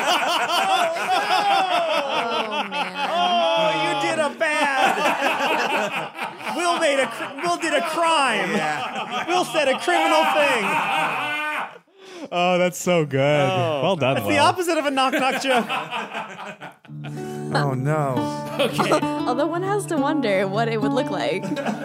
Oh, man. Oh, you did a bad. Will made a cr- Will did a crime. Yeah. Will said a criminal thing. Oh, that's so good. Oh. Well done. That's Will. the opposite of a knock knock joke. Oh no. Although one has to wonder what it would look like.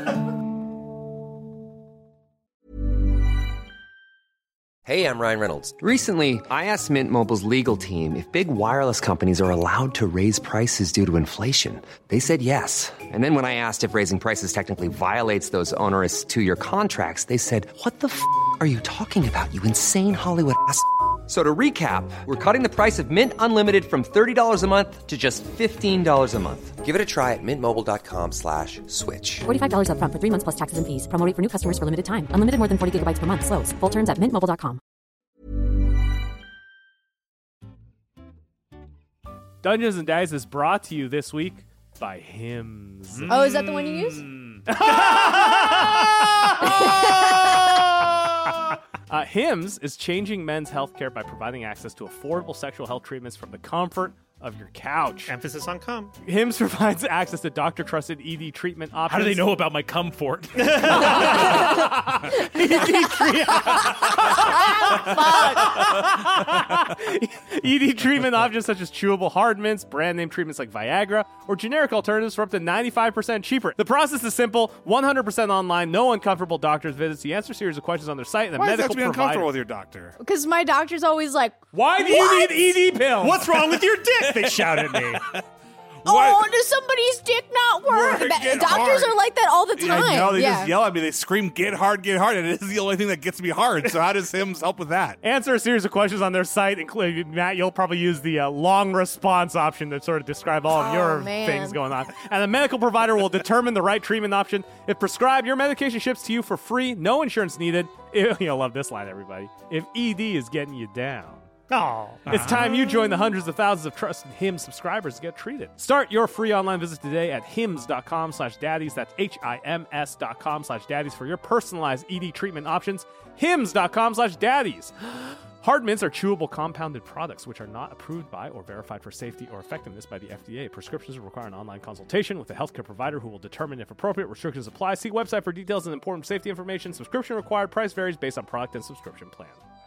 Hey, I'm Ryan Reynolds. Recently, I asked Mint Mobile's legal team if big wireless companies are allowed to raise prices due to inflation. They said yes. And then when I asked if raising prices technically violates those onerous two-year contracts, they said, what the f*** are you talking about, you insane Hollywood ass f- So to recap, we're cutting the price of Mint Unlimited from thirty dollars a month to just fifteen dollars a month. Give it a try at mintmobile.com slash switch. forty-five dollars up front for three months plus taxes and fees. Promo rate for new customers for limited time. Unlimited more than forty gigabytes per month. Slows full terms at mint mobile dot com. Dungeons and Dice is brought to you this week by Hims. Oh, is that the one you use? Uh, Hims is changing men's healthcare by providing access to affordable sexual health treatments from the comfort of your couch. Emphasis on cum. Hims provides access to doctor-trusted E D treatment options. How do they know about my comfort? E D treatment. E D treatment options such as chewable hard mints, brand name treatments like Viagra, or generic alternatives for up to ninety-five percent cheaper. The process is simple, one hundred percent online, no uncomfortable doctor's visits. You answer a series of questions on their site, and the Why does that medical have to be uncomfortable provider. with your doctor? Because my doctor's always like, Why do What? you need E D pills? What's wrong with your dick? They shout at me. oh, does somebody's dick not work? Work, That- get doctors hard. are like that all the time. I know, they yeah. just yell at me. They scream, get hard, get hard. And it is the only thing that gets me hard. So how does Hims help with that? Answer a series of questions on their site, including Matt. You'll probably use the uh, long response option to sort of describe all of Oh, your man. things going on. And the medical provider will determine the right treatment option. If prescribed, your medication ships to you for free, no insurance needed. You'll love this line, everybody. If E D is getting you down. Oh. It's time you join the hundreds of thousands of trusted Hims subscribers to get treated. Start your free online visit today at hims.com slash daddies. That's H-I-M-S dot com slash daddies for your personalized E D treatment options. Hims.com slash daddies. Hard mints are chewable compounded products which are not approved by or verified for safety or effectiveness by the F D A. Prescriptions require an online consultation with a healthcare provider who will determine if appropriate. Restrictions apply. See website for details and important safety information. Subscription required. Price varies based on product and subscription plan.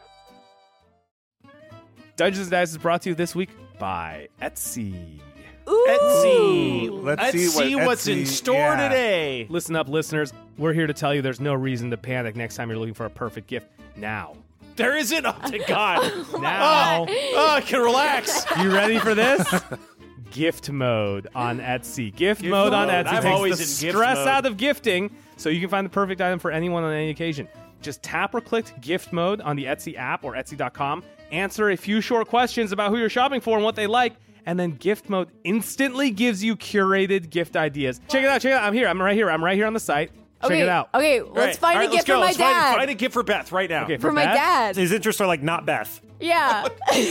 Dungeons and Dice is brought to you this week by Etsy. Etsy. Let's Let's see what see what's in Etsy- store yeah. today. Listen up, listeners. We're here to tell you there's no reason to panic next time you're looking for a perfect gift. Now. There isn't. Oh, thank God. Now. Oh, I can relax. You ready for this? Gift mode on Etsy. Gift, Gift mode on mode. Etsy I'm takes always the in gift stress mode. out of gifting so you can find the perfect item for anyone on any occasion. Just tap or click gift mode on the Etsy app or Etsy dot com. Answer a few short questions about who you're shopping for and what they like, and then gift mode instantly gives you curated gift ideas. Check it out, check it out. I'm here. I'm right here. I'm right here on the site. Check okay, it out. Okay, All let's right, find all right, a gift let's go. for my Let's find- dad. Find a gift for Beth right now. Okay, for my Beth? dad. His interests are like not Beth. Yeah.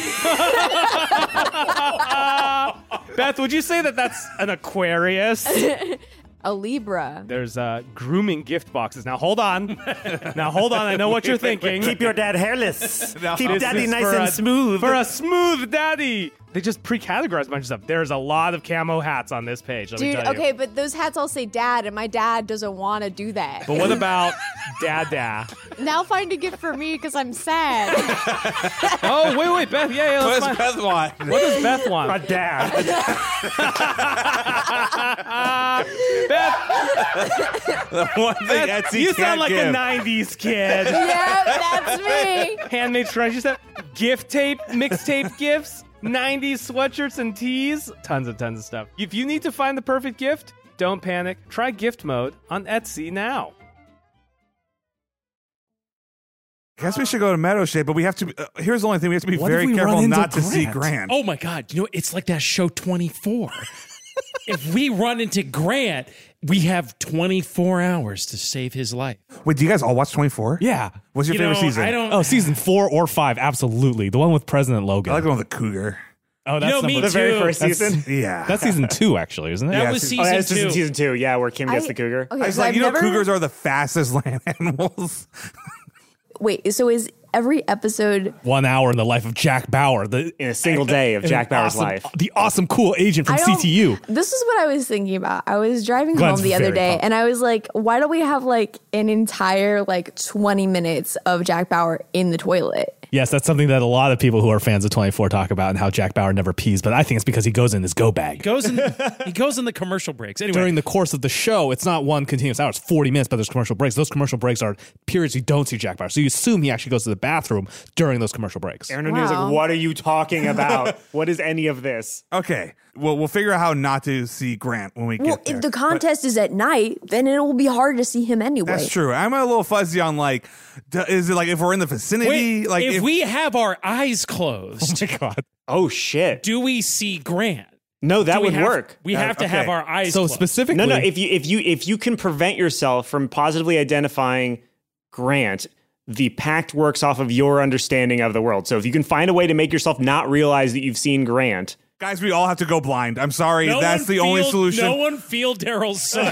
Beth, would you say that that's an Aquarius? A Libra. There's uh, grooming gift boxes. Now hold on. Now hold on. I know what you're thinking. Keep your dad hairless. Keep This daddy is nice for and a- smooth. For a smooth daddy. They just pre-categorize a bunch of stuff. There's a lot of camo hats on this page. Let me Dude, tell you. okay, but those hats all say dad, and my dad doesn't want to do that. But what about Dada? Now find a gift for me because I'm sad. Oh, wait, wait, Beth. Yeah, yeah. What Let's does find- Beth want? What does Beth want? a dad. Beth, The one thing Beth, Etsy you can't sound like give. a nineties kid. Yeah, that's me. Handmade scrunchies, stuff, gift tape, mixtape gifts, nineties sweatshirts and tees, tons and tons of stuff. If you need to find the perfect gift, don't panic. Try gift mode on Etsy now. I guess we should go to Meadowshade, but we have to. Uh, here's the only thing: we have to be What if very we careful run into not to see Grant? Grant. Oh my God! You know, it's like that show twenty-four. If we run into Grant, we have twenty-four hours to save his life. Wait, do you guys all watch twenty-four? Yeah. What's your You favorite know, season? I don't. Oh, season four or five, absolutely. The one with President Logan. I like the one with the cougar. Oh, that's You know, number me The very too. first That's- season. Yeah. That's season two, actually, isn't it? That Yeah, was se- season Oh, that's two. season two. Yeah, where Kim gets I- the cougar. Okay, I was so like, I've you know, never- cougars are the fastest land animals. Wait, so is every episode? One hour in the life of Jack Bauer, the In a single day of an Jack Bauer's awesome- life. the awesome, cool agent from I don't- C T U. This is what I was thinking about. I was driving Glenn's home the other very day, pumped. and I was like, "Why don't we have like an entire like twenty minutes of Jack Bauer in the toilet?" Yes, that's something that a lot of people who are fans of twenty-four talk about, and how Jack Bauer never pees. But I think it's because he goes in his go bag. Goes in, he goes in the commercial breaks. Anyway, During the course of the show, it's not one continuous hour. It's forty minutes, but there's commercial breaks. Those commercial breaks are periods you don't see Jack Bauer. So you assume he actually goes to the bathroom during those commercial breaks. Aaron O'Neill's Wow. like, what are you talking about? What is any of this? Okay. Well, we'll figure out how not to see Grant when we Well, get there. if the contest is at night, then it will be hard to see him anyway. That's true. I'm a little fuzzy on like, d- is it like if we're in the vicinity? wait, like if, we have our eyes closed, Oh my God. Oh, shit. do we see Grant? No, that Do we would have- work. We Uh, have to okay. have our eyes So closed. specifically, No, no. If you if you if you can prevent yourself from positively identifying Grant, the pact works off of your understanding of the world. So if you can find a way to make yourself not realize that you've seen Grant, guys, we all have to go blind. I'm sorry. No That's one the only feel- solution. No one feel Daryl's son.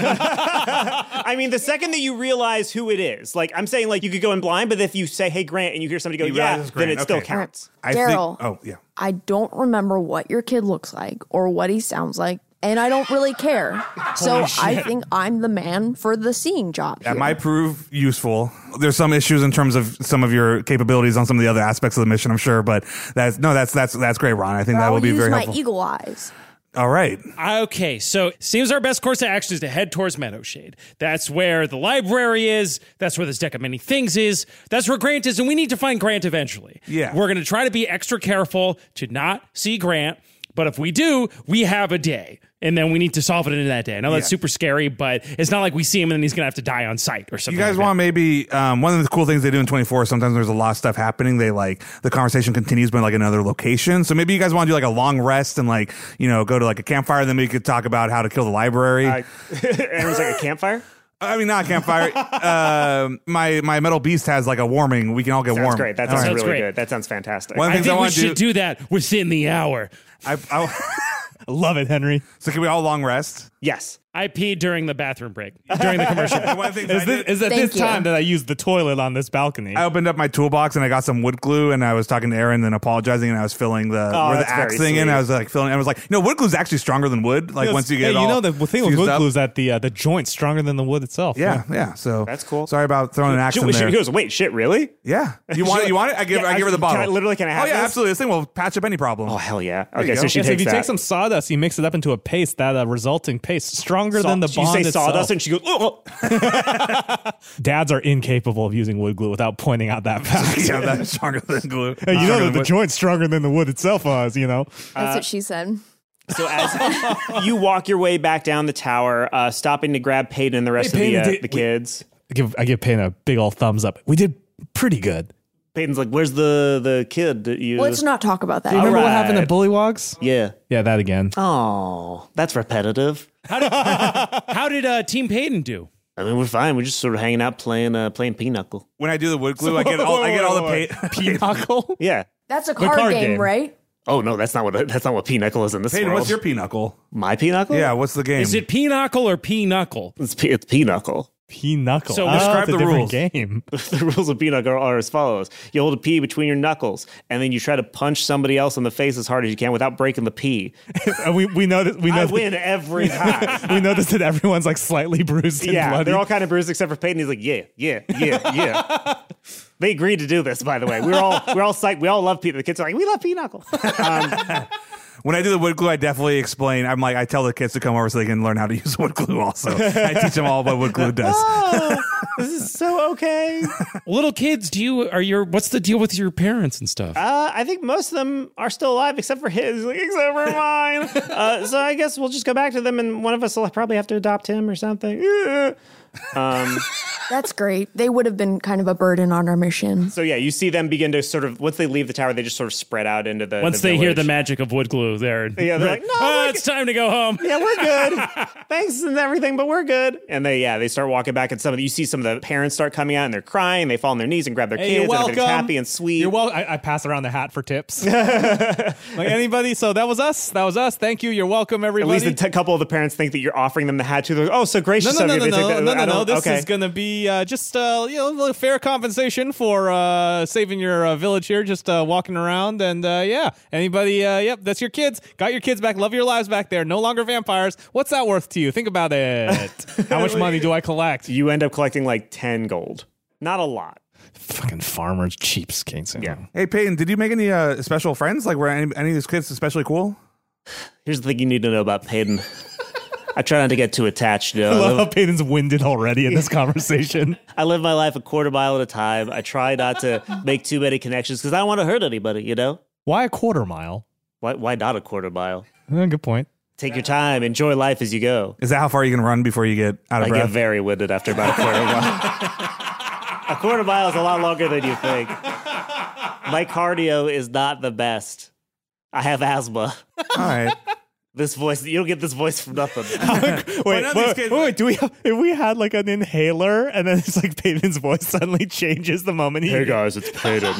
I mean, the second that you realize who it is, like I'm saying, like you could go in blind, but if you say, "Hey, Grant," and you hear somebody go, You "Yeah," realize it's then Grant. it still Okay. counts. I think- Daryl. Oh, yeah. I don't remember what your kid looks like or what he sounds like, and I don't really care. So I think I'm the man for the seeing job. That here. might prove useful. There's some issues in terms of some of your capabilities on some of the other aspects of the mission, I'm sure, but that's no, that's that's that's great, Ron. I think But that I'll will be use very my helpful. eagle eyes. All right. Okay, so seems our best course of action is to head towards Meadowshade. That's where the library is. That's where this deck of many things is. That's where Grant is, and we need to find Grant eventually. Yeah. We're going to try to be extra careful to not see Grant, but if we do, we have a day, and then we need to solve it in that day. I know that's Yeah. super scary, but it's not like we see him and then he's going to have to die on sight or something. You guys like want maybe um, one of the cool things they do in twenty-four, sometimes there's a lot of stuff happening. They like the conversation continues but like another location. So maybe you guys want to do like a long rest and like, you know, go to like a campfire, and then we could talk about how to kill the library. Uh, Aaron's like a campfire. I mean, not a campfire. uh, my my metal beast has like a warming. We can all get Sounds warm. great. That All sounds right. Sounds really great. good. That sounds fantastic. One of the I things I, think we want to should do. do that within the hour. I, I, love it, Henry. so can we all long rest? Yes. I peed during the bathroom break, during the commercial break. One of the things Is, I this, did- is at Thank this you. time that I used the toilet on this balcony. I opened up my toolbox and I got some wood glue, and I was talking to Aaron and apologizing, and I was filling the Oh, where the that's axe very thing in. sweet. I was like filling. I was like, you know, wood glue is actually stronger than wood. Like once you get Hey, it you all know the thing with fused wood up. glue is that the uh, the joint's stronger than the wood itself. Yeah, yeah. So That's cool. Sorry about throwing an axe in She, there. she goes, wait, shit, really? Yeah, you want it? You want it? I give Yeah, I give her the I- bottle. can I- literally, can I have Oh yeah, this? absolutely. This thing will patch up any problem. Oh, hell yeah. you Okay, go. so she Yeah, so if takes you that. take some sawdust, you mix it up into a paste. That uh, resulting paste stronger Saw- than the you bond say itself. sawdust, and she goes, oh, oh. Dads are incapable of using wood glue without pointing out that fact. yeah, that's stronger than glue. Hey, you know Stronger that than the wood. joint's stronger than the wood itself was, you know? That's what she said. So as you walk your way back down the tower, uh, stopping to grab Peyton and the rest Hey, of the, Peyton, uh, did- the kids. I give I give Payne a big old thumbs up. We did pretty good. Peyton's like, where's the, the kid that you... Let's not talk about that. Do you remember what right. happened at Bullywogs? Yeah. Yeah, that again. Oh, that's repetitive. How did uh, Team Peyton do? I mean, we're fine. We're just sort of hanging out playing uh, playing pinochle. When I do the wood glue, I get all I get all the pa- Pinochle? Yeah. That's a card, card game, game. right? Oh no, that's not what that's not what pinochle is in this Peyton, world. what's your pinochle? My pinochle? Yeah, what's the game? Is it Pinochle or P-Knuckle? It's, p- it's pinochle. Pinochle. So Oh, describe it's a the different rules. game. The rules of pinochle are, are as follows: you hold a pea between your knuckles, and then you try to punch somebody else in the face as hard as you can without breaking the pea. And we we know that we know I that- win every time. we noticed that everyone's like slightly bruised and Yeah, bloody. they're all kind of bruised except for Peyton. He's like, yeah, yeah, yeah, yeah. They agreed to do this, by the way. We're all we're all psyched. We all love Pete. The kids are like, we love pinochle. Um, When I do the wood glue, I definitely explain. I'm like, I tell the kids to come over so they can learn how to use wood glue. Also, I teach them all what wood glue does. oh, this is so okay. Little kids, do you are your what's the deal with your parents and stuff? Uh, I think most of them are still alive, except for his, like, except for mine. Uh, so I guess we'll just go back to them, and one of us will probably have to adopt him or something. um, That's great. They would have been kind of a burden on our mission. So yeah, you see them begin to sort of, once they leave the tower, they just sort of spread out into the Once the they hear village. the magic of wood glue, they're, Yeah, they're like, no, oh, we're it's time to go home. Yeah, we're good. Thanks and everything, but we're good. And they, yeah, they start walking back, and some of the, you see some of the parents start coming out, and they're crying. They fall on their knees and grab their Hey, kids. you're And everything's welcome. happy and sweet. You're well. I, I pass around the hat for tips. Like anybody. So that was us. That was us. Thank you. You're welcome, At everybody. least a t- couple of the parents think that you're offering them the hat too. They're like, oh, so No, gracious no, of no, you. no, They no, think that- no, I no, no. don't- This okay. is going to be uh, just uh, you know, a little fair compensation for uh, saving your uh, village here, just uh, walking around. And uh, yeah, anybody, uh, yep, that's your kids. Got your kids back. Love your lives back there. No longer vampires. What's that worth to you? Think about it. How much money do I collect? You end up collecting like ten gold. Not a lot. Fucking farmers, cheapskates. Yeah. Hey, Peyton, did you make any uh, special friends? Like, were any, any of these kids especially cool? Here's the thing you need to know about Peyton. I try not to get too attached. You know? I love how Peyton's winded already in this conversation. I live my life a quarter mile at a time. I try not to make too many connections because I don't want to hurt anybody, you know? Why a quarter mile? Why, why not a quarter mile? Uh, good point. Take your time. Enjoy life as you go. Is that how far you can run before you get out of I breath? get very winded after about a quarter mile. A quarter mile is a lot longer than you think. My cardio is not the best. I have asthma. All right. This voice, you don't get this voice from nothing. Wait, wait, wait, wait, do we have, if we had like an inhaler and then it's like Peyton's voice suddenly changes the moment he Hey guys, it's Peyton.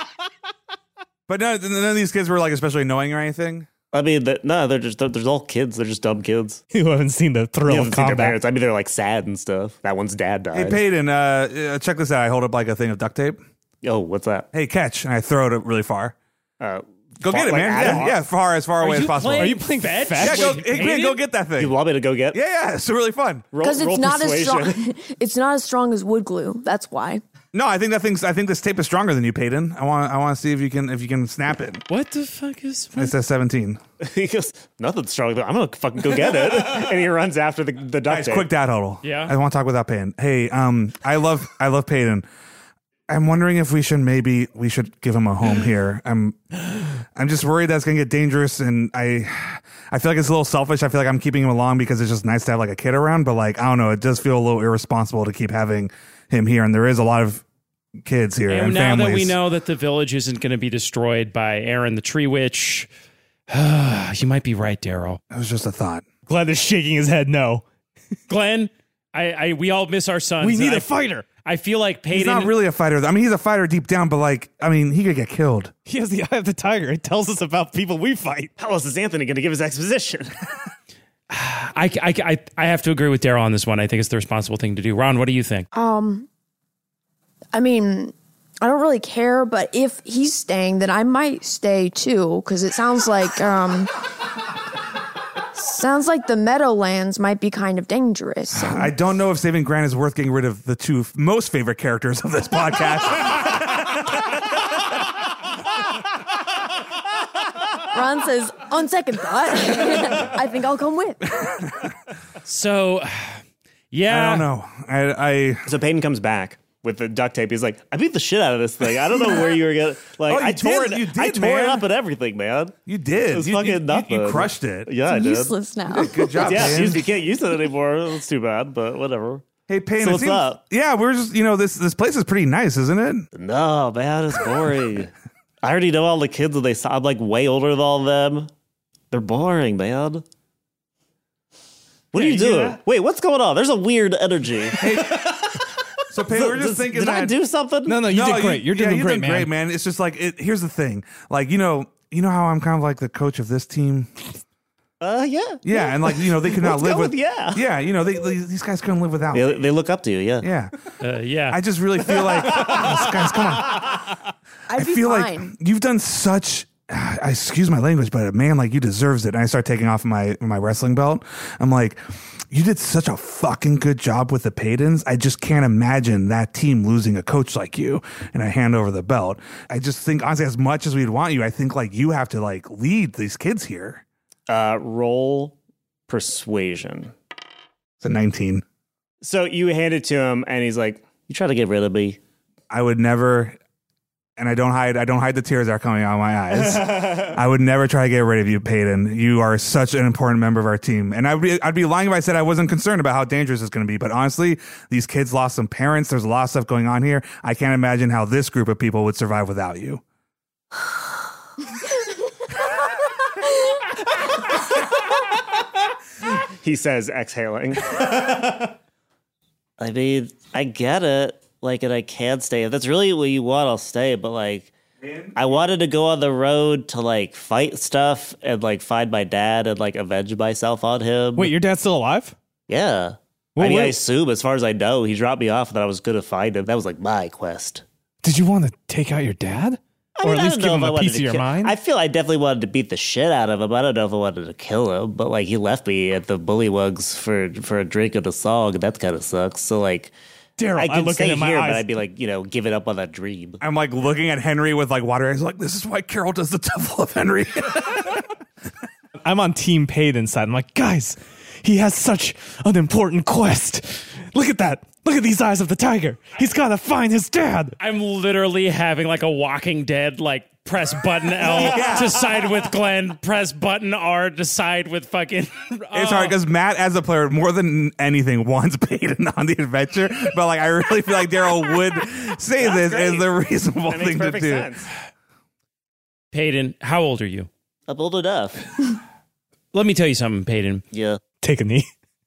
But no, none of these kids were like especially annoying or anything. I mean, the, no, they're just, they're, they're all kids. They're just dumb kids. You haven't seen the You thrill haven't of seen their combat. parents. I mean, they're like sad and stuff. That one's dad died. Hey, Peyton, uh, uh, check this out. I hold up like a thing of duct tape. Oh, what's that? Hey, catch, and I throw it really far. Uh, Go far- get it, like man. at Yeah, it? yeah, far as far away as you possible. playing Are you playing fetch? fetch? Yeah, go, with hey, man, Peyton? go get that thing. You want me to go get? Yeah, yeah, it's really fun. Roll, Because it's roll not as persuasion. strong. It's not as strong as wood glue. That's why. No, I think that thing's. I think this tape is stronger than you, Peyton. I want. I want to see if you can. If you can snap it. What the fuck is... It says seventeen. He goes, nothing's strong. I'm gonna fucking go get it, and he runs after the the duct Guys, tape. quick dad huddle. Yeah? I want to talk without Peyton. Hey, um, I love. I love Peyton. I'm wondering if we should maybe we should give him a home here. I'm. I'm just worried that's gonna get dangerous, and I. I feel like it's a little selfish. I feel like I'm keeping him along because it's just nice to have like a kid around. But like, I don't know. It does feel a little irresponsible to keep having him here, and there is a lot of kids here and, And now families. that we know that the village isn't going to be destroyed by Aaron the Tree Witch, you might be right, Daryl. It was just a thought. Glenn is shaking his head no. Glenn, I, I we all miss our sons. We need and a I- fighter. I feel like Peyton... He's not really a fighter. I mean, he's a fighter deep down, but like, I mean, he could get killed. He has the eye of the tiger. It tells us about people we fight. How else is Anthony gonna give his exposition? I, I, I, I have to agree with Daryl on this one. I think it's the responsible thing to do. Ron, what do you think? Um, I mean, I don't really care, but if he's staying, then I might stay too, because it sounds like um, sounds like the Meadowlands might be kind of dangerous. And I don't know if saving Grant is worth getting rid of the two f- most favorite characters of this podcast. Ron says, on second thought, I think I'll come with. So, yeah. I don't know. I, I So Peyton comes back with the duct tape. He's like, I beat the shit out of this thing. I don't know where you were getting. Like, Oh, you I tore did. it. You did, I tore man. it up and everything, man. you did. It was you, fucking you, you, nothing. you crushed it. Yeah, I did. Useless now. Good job, Yeah, Payne. you, you can't use it anymore. It's too bad, but whatever. Hey, Payne. So it what's seems- up? Yeah, we're just you know this this place is pretty nice, isn't it? No, man, it's boring. I already know all the kids that they saw. I'm like way older than all of them. They're boring, man. What are you you hear doing? that? Wait, what's going on? There's a weird energy. So Payne, we're just Does- thinking did that I do something? No, no, you did great. You're yeah, doing you great, did man. great, man. It's just like it, here's the thing, like you know, you know how I'm kind of like the coach of this team. Uh, yeah. Yeah, and like you know they could not Let's live go with, with yeah. yeah. You know they, they these guys couldn't live without. They, me. they look up to you, yeah. Yeah, Uh, yeah. I just really feel like guys, guys, come on. I'd I be feel fine. like you've done such. Uh, excuse my language, but a man like you deserves it. And I start taking off my my wrestling belt. I'm like, you did such a fucking good job with the Paydens. I just can't imagine that team losing a coach like you. And I hand over the belt. I just think, honestly, as much as we'd want you, I think like you have to like lead these kids here. Uh, roll persuasion. It's a nineteen. So you hand it to him, and he's like, "You try to get rid of me." I would never, And I don't hide. I don't hide the tears that are coming out of my eyes. I would never try to get rid of you, Peyton. You are such an important member of our team. And I'd be, I'd be lying if I said I wasn't concerned about how dangerous it's going to be. But honestly, these kids lost some parents. There's a lot of stuff going on here. I can't imagine how this group of people would survive without you. He says, exhaling. I mean, I get it. Like, and I can stay. If that's really what you want, I'll stay. But, like, I wanted to go on the road to, like, fight stuff and, like, find my dad and, like, avenge myself on him. Wait, your dad's still alive? Yeah. Well, I mean, what- I assume, as far as I know, he dropped me off and that I was going to find him. That was, like, my quest. Did you want to take out your dad? I Or mean, at I least don't give know him if I a wanted piece to of your kill- mind? I feel I definitely wanted to beat the shit out of him. I don't know if I wanted to kill him, but, like, he left me at the Bullywugs for, for a drink and a song, and that kind of sucks. So, like... Daryl, I I'm could looking stay at my here, eyes. but I'd be like, you know, giving up on that dream. I'm like looking at Henry with like water eyes. Like, this is why Carol does the devil of Henry. I'm on Team Peyton's side. I'm like, guys, he has such an important quest. Look at that. Look at these eyes of the tiger. He's got to find his dad. I'm literally having like a Walking Dead, like press button L to side with Glenn, press button R to side with fucking. It's hard because Matt, as a player, more than anything, wants Peyton on the adventure. But like, I really feel like Daryl would say this great. is the reasonable That makes thing to perfect do. sense. Peyton, how old are you? I'm old enough. Let me tell you something, Peyton. Yeah. Take a knee.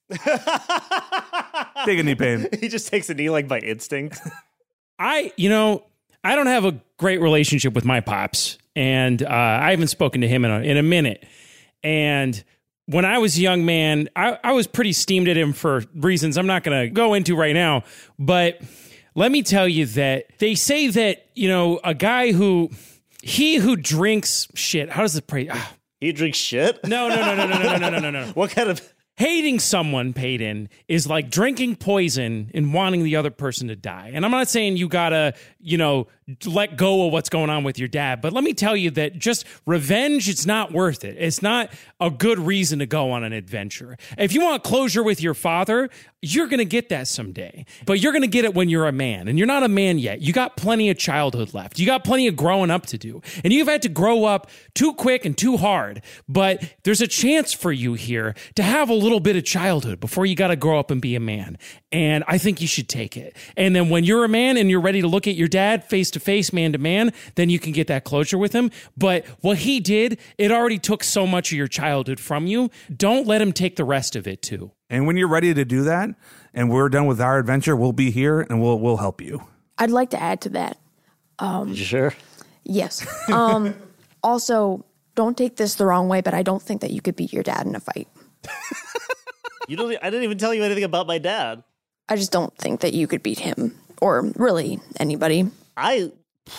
Take a knee, Peyton. He just takes a knee like by instinct. I, you know, I don't have a great relationship with my pops, and uh, I haven't spoken to him in a, in a minute. And when I was a young man, I, I was pretty steamed at him for reasons I'm not going to go into right now. But let me tell you that they say that, you know, a guy who, he who drinks shit, how does it pray? Ah, You drink shit? no, no, no, no, no, no, no, no, no, no. What kind of... Hating someone, Peyton, is like drinking poison and wanting the other person to die. And I'm not saying you gotta, you know, let go of what's going on with your dad, but let me tell you that just revenge, it's not worth it. It's not a good reason to go on an adventure. If you want closure with your father, you're gonna get that someday. But you're gonna get it when you're a man, and you're not a man yet. You got plenty of childhood left. You got plenty of growing up to do. And you've had to grow up too quick and too hard. But there's a chance for you here to have a little bit of childhood before you got to grow up and be a man. And I think you should take it. And then when you're a man and you're ready to look at your dad face to face, man to man, then you can get that closure with him. But what he did, it already took so much of your childhood from you. Don't let him take the rest of it too. And when you're ready to do that, and we're done with our adventure, we'll be here and we'll we'll help you. I'd like to add to that. Um, You sure? yes. Um, also, don't take this the wrong way, but I don't think that you could beat your dad in a fight. You don't. I didn't even tell you anything about my dad. I just don't think that you could beat him, or really anybody. I.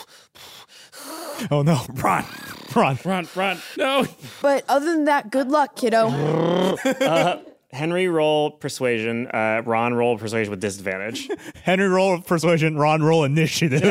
Oh, no. Run. Run. Run, run. No. But other than that, good luck, kiddo. uh, Henry roll persuasion. Uh, Ron roll persuasion with disadvantage. Henry roll persuasion. Ron roll initiative.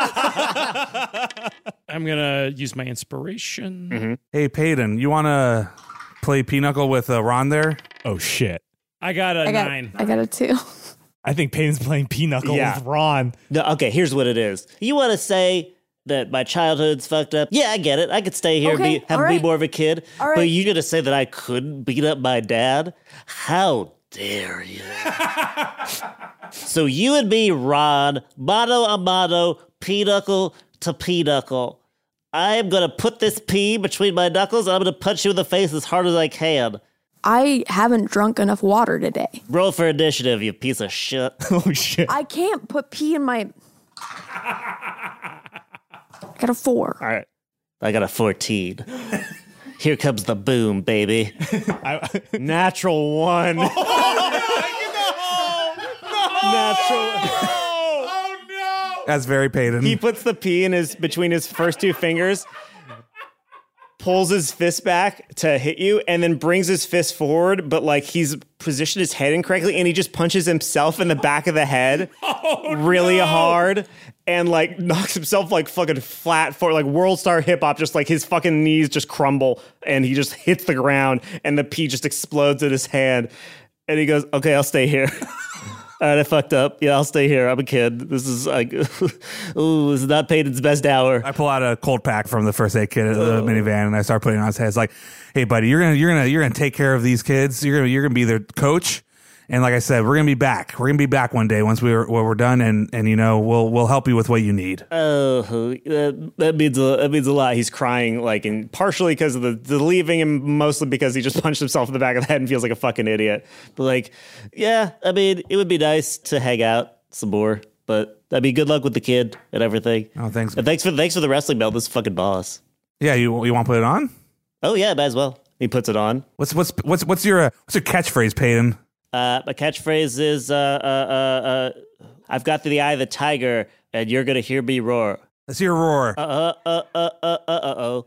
I'm going to use my inspiration. Mm-hmm. Hey, Peyton, you want to play Pinochle with uh, Ron there? Oh, shit. I got a I got, nine. I got a two. I think Peyton's playing Pinochle Yeah. with Ron. No, okay, here's what it is. You want to say that my childhood's fucked up? Yeah, I get it. I could stay here Okay, and be, have all be right. more of a kid. All right. But you gonna say that I couldn't beat up my dad? How dare you? So you and me, Ron, mano a mano, pinochle to pinochle. I am gonna put this P between my knuckles and I'm gonna punch you in the face as hard as I can. I haven't drunk enough water today. Roll for initiative, you piece of shit. Oh, shit. I can't put pee in my... I got a four. All right. I got a fourteen. Here comes the boom, baby. I, Natural one. Oh, Natural. That's very Peyton. He puts the P in his between his first two fingers, pulls his fist back to hit you, and then brings his fist forward, but like he's positioned his head incorrectly, and he just punches himself in the back of the head Oh, really no. hard, and like knocks himself like fucking flat for like world star hip hop, just like his fucking knees just crumble, and he just hits the ground, and the P just explodes in his hand, and he goes, "Okay, I'll stay here." All right, I fucked up. Yeah, I'll stay here. I'm a kid. This is like, ooh, this is not Peyton's best hour. I pull out a cold pack from the first aid kit of the minivan, and I start putting it on his head. It's like, hey, buddy, you're gonna, you're gonna, you're gonna take care of these kids. You're gonna, you're gonna be their coach. And like I said, we're gonna be back. We're gonna be back one day once we're when we're done, and, and you know we'll we'll help you with what you need. Oh, that, that means a, that means a lot. He's crying, like, and partially because of the, the leaving, and mostly because he just punched himself in the back of the head and feels like a fucking idiot. But like, yeah, I mean, it would be nice to hang out some more. But I mean, good luck with the kid and everything. Oh, thanks. And thanks for thanks for the wrestling belt. This is fucking boss. Yeah, you you want to put it on? Oh yeah, might as well. He puts it on. What's what's what's what's your uh, what's your catchphrase, Peyton? Uh, my catchphrase is, uh, uh, uh, uh, I've got the eye of the tiger, and you're going to hear me roar. Let's hear a roar. Uh, uh, uh, uh, uh, uh, uh,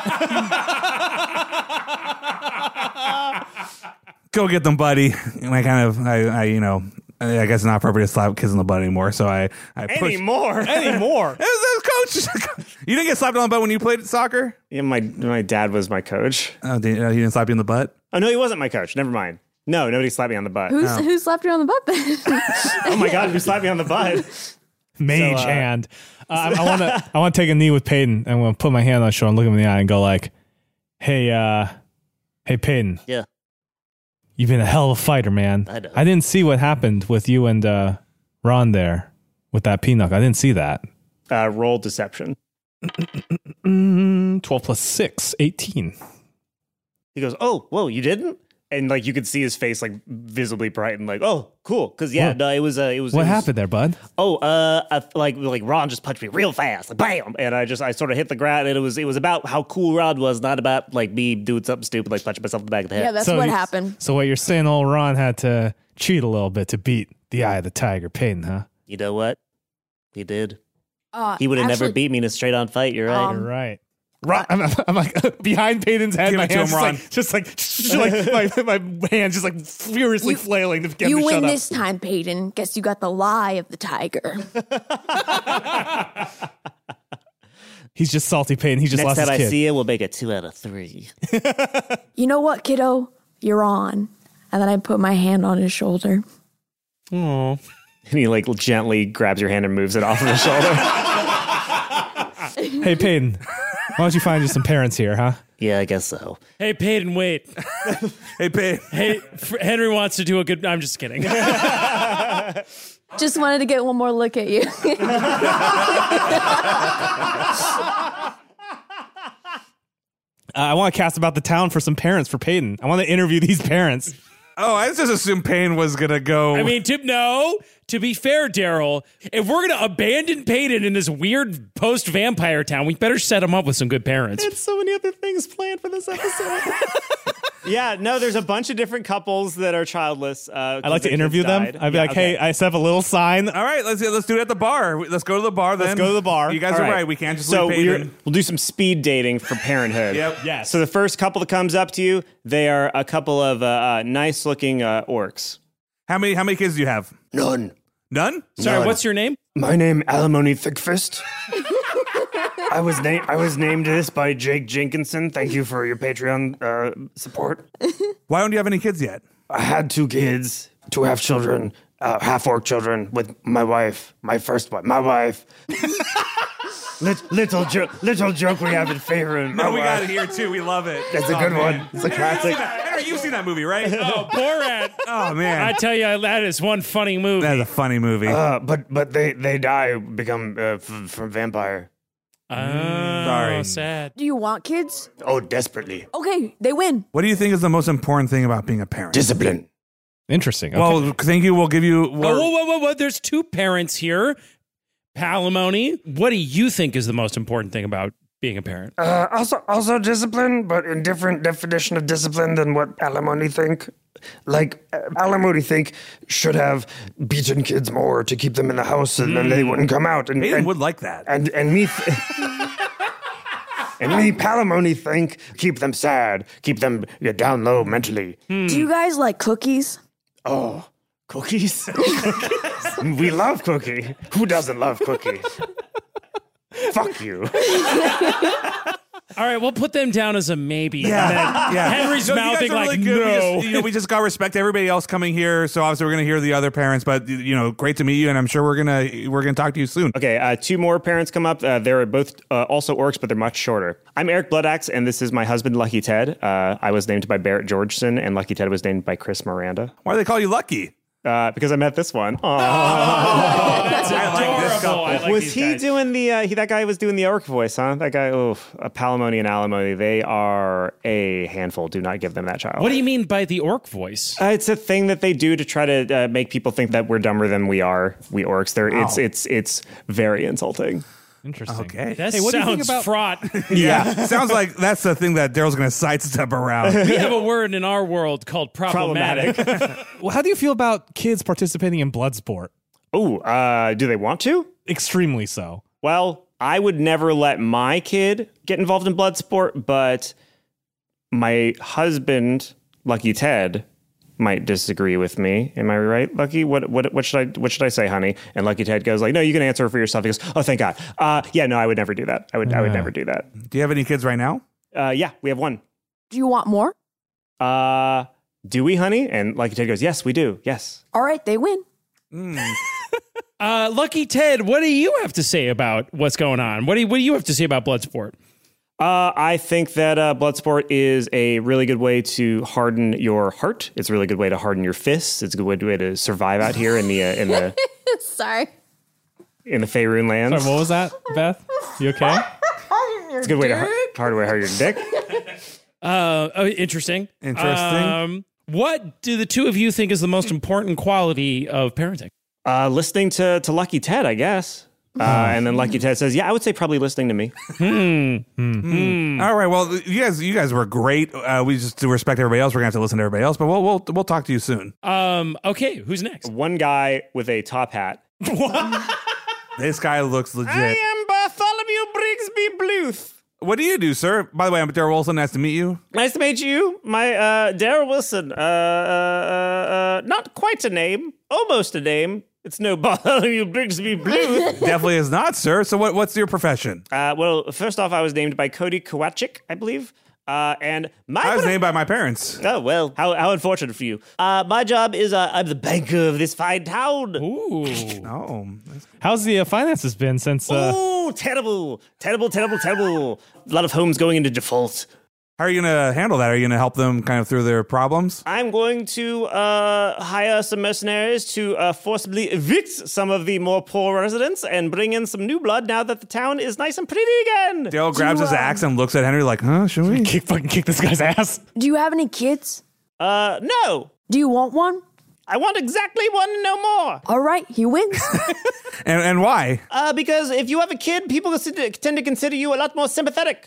oh. Go get them, buddy. And I kind of, I, I you know, I guess it's not appropriate to slap kids on the butt anymore, so I, I push. Anymore? Anymore? It was, it was coach. You didn't get slapped on the butt when you played soccer? Yeah, my, my dad was my coach. Oh, did, uh, he didn't slap you on the butt? Oh, no, he wasn't my coach. Never mind. No, nobody slapped me on the butt. Who's no. who slapped you on the butt then? Oh my god, who slapped me on the butt? Mage So, uh, hand. Uh, I want to. I want to take a knee with Peyton. I'm going to put my hand on his shoulder and look him in the eye and go like, "Hey, uh, hey, Peyton. Yeah. You've been a hell of a fighter, man. I know. I didn't see what happened with you and uh, Ron there with that peanut. I didn't see that. Uh, roll deception. Mm, twelve plus six, eighteen. He goes, oh, whoa, you didn't? And like you could see his face like visibly brighten, like, oh, Cool, because yeah, What? no, it was uh, it was. What it was, happened there, bud? Oh, uh, I, like like Ron just punched me real fast, like bam, and I just I sort of hit the ground, and it was it was about how cool Ron was, not about like me doing something stupid like punching myself in the back of the head. Yeah, that's So what you- happened. So what you're saying, old Ron had to cheat a little bit to beat the Eye of the Tiger, Peyton, huh? You know what? He did. Uh, He would have never actually- beat me in a straight on fight. You're right. Um, You're right. Ron, I'm, I'm like behind Peyton's head. Give My it to hands him, Ron. just like, just like, like my, my hands just like furiously You- flailing to get You him to win shut up. this time, Peyton. Guess you got the lie of the tiger. He's just salty Peyton. He just Next lost time his I kid. see you, we'll make it two out of three. You know what, kiddo? You're on. And then I put my hand on his shoulder. Aw. And he like gently grabs your hand and moves it off of his shoulder. Hey Peyton, why don't you find you some parents here, huh? Yeah, I guess so. Hey, Peyton, wait. Hey, Peyton. Hey, F- Henry wants to do a good. I'm just kidding. Just wanted to get one more look at you. Uh, I want to cast about the town for some parents for Peyton. I want to interview these parents. Oh, I just assumed Payne was gonna go. I mean, to, no. To be fair, Daryl, if we're gonna abandon Peyton in this weird post-vampire town, we better set him up with some good parents. Had so many other things planned for this episode. Yeah, no, there's a bunch of different couples that are childless. Uh, I'd like to interview them. I'd be Yeah, like, okay. hey, I set up a little sign. all right, let's let's do it at the bar. Let's go to the bar. Then Let's go to the bar. You guys All are right. right. We can't just so leave we're, Payton. we'll do some speed dating for parenthood. Yep. Yes. So the first couple that comes up to you, they are a couple of uh, uh, nice-looking uh, orcs. How many how many kids do you have? None. None. Sorry, None. what's your name? My name Alimony Thickfist. I was named I was named this by Jake Jenkinson. Thank you for your Patreon uh, support. Why don't you have any kids yet? I had two kids, two half children, uh, half orc children with my wife, my first wife, my wife. Lit- little jo- little joke we have in favor of my No, we wife. got it here too. We love it. That's a Oh, good man. one. It's a Henry, classic. You've seen that, Henry, you've seen that movie, right? Oh, Borat. Oh man, I tell you, that is one funny movie. that's a funny movie. Uh, but but they they die become uh, f- from vampire. Oh, Sorry. sad. Do you want kids? Oh, desperately. Okay, they win. What do you think is the most important thing about being a parent? Discipline. Interesting. Okay. Well, thank you. We'll give you. Oh, whoa, whoa, whoa, whoa. There's two parents here. Palimony, what do you think is the most important thing about being a parent? Uh, also, also discipline, but in different definition of discipline than what Alimony think. Like uh, Alimony think should have beaten kids more to keep them in the house, and then they wouldn't come out. And, Peyton and would like that. And and me. Th- And me, Palimony think keep them sad, keep them uh, down low mentally. Do you guys like cookies? Oh, cookies! We love Cookie. Who doesn't love Cookie? Fuck you. All right, we'll put them down as a maybe. Yeah, And then yeah. Henry's No, you guys mouthing are like, really good. We no. just, you know, we just got to respect everybody else coming here. So obviously we're going to hear the other parents, but you know, great to meet you, and I'm sure we're gonna we're gonna talk to you soon. Okay, uh, two more parents come up. Uh, they're both uh, also orcs, but they're much shorter. I'm Eric Bloodaxe, and this is my husband, Lucky Ted. Uh, I was named by Barrett Georgeson, and Lucky Ted was named by Chris Miranda. Why do they call you Lucky? Uh, because I met this one. Oh, that's adorable. I like was these he guys. doing the? Uh, he that guy was doing the orc voice, huh? That guy. Oh, a Palimony and Alimony. They are a handful. Do not give them that child. What do you mean by the orc voice? Uh, it's a thing that they do to try to uh, make people think that we're dumber than we are. We orcs. They're, Wow. It's it's it's very insulting. Interesting. Okay. That Hey, what do you think sounds about- fraught. Yeah, sounds like that's the thing that Daryl's going to sidestep around. We have a word in our world called problematic. Well, how do you feel about kids participating in blood sport? Oh, uh, do they want to? Extremely so. Well, I would never let my kid get involved in blood sport, but my husband, Lucky Ted, might disagree with me. Am I right, Lucky? What what what should I what should I say, honey? And Lucky Ted goes like, "No, you can answer for yourself." He goes, "Oh, thank God." Uh, yeah, no, I would never do that. I would I would Yeah. never do that. Do you have any kids right now? Uh, yeah, we have one. Do you want more? Uh, do we, honey? And Lucky Ted goes, "Yes, we do. Yes." All right, they win. Uh, Lucky Ted, what do you have to say about what's going on? What do you, what do you have to say about Bloodsport? Uh, I think that uh, Bloodsport is a really good way to harden your heart. It's a really good way to harden your fists. It's a good way to, way to survive out here in the uh, in the Sorry. in the Faerun lands. Sorry, what was that, Beth? You okay? It's a good way to har- hard way to harden your dick. Uh, oh, interesting. Interesting. Um, what do the two of you think is the most important quality of parenting? Uh, listening to to Lucky Ted, I guess. Uh, and then Lucky Ted says, "Yeah, I would say probably listening to me." All right. Well, you guys, you guys were great. Uh, we just to respect everybody else. We're gonna have to listen to everybody else, but we'll we'll we'll talk to you soon. Um, okay, who's next? One guy with a top hat. This guy looks legit. I am Bartholomew Brigsby Bluth. What do you do, sir? By the way, I'm Daryl Wilson. Nice to meet you. Nice to meet you. My uh, Daryl Wilson. Uh, uh, uh, uh, not quite a name. Almost a name. It's no Bartholomew Brigsby Bluth. Definitely is not, sir. So what what's your profession? Uh, well, first off, I was named by Cody Kowachik, I believe. Uh, and my I was prof- named by my parents. Oh, well, how, how unfortunate for you. Uh, my job is uh, I'm the banker of this fine town. Ooh. Oh, How's the uh, finances been since? Uh, Oh, terrible, terrible, terrible, terrible. A lot of homes going into default. how are you gonna handle that? Are you gonna help them kind of through their problems? I'm going to uh, hire some mercenaries to uh, forcibly evict some of the more poor residents and bring in some new blood now that the town is nice and pretty again. Dale grabs his axe and looks at Henry like, "Huh? Should we?" kick fucking kick this guy's ass. Do you have any kids? Uh, no. Do you want one? I want exactly one, no more. All right, he wins. And and why? Uh, because if you have a kid, people consider- tend to consider you a lot more sympathetic.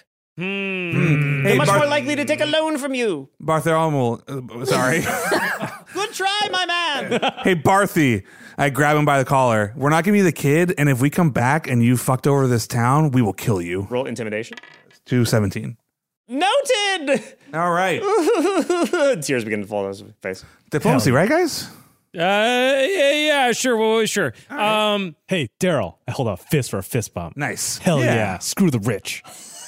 Hey, They're much Bar- more likely to take a loan from you. Bartholomew. Uh, sorry. Good try, my man. Hey, Barthy. I grab him by the collar. We're not giving you the kid, and if we come back and you fucked over this town, we will kill you. Roll intimidation. two seventeen. Noted. All right. Tears begin to fall on his face. Diplomacy, right, guys? Uh, yeah, yeah, sure, well, sure. Um, Hey, Daryl, I hold out a fist for a fist bump. Nice. Hell yeah. Screw the rich.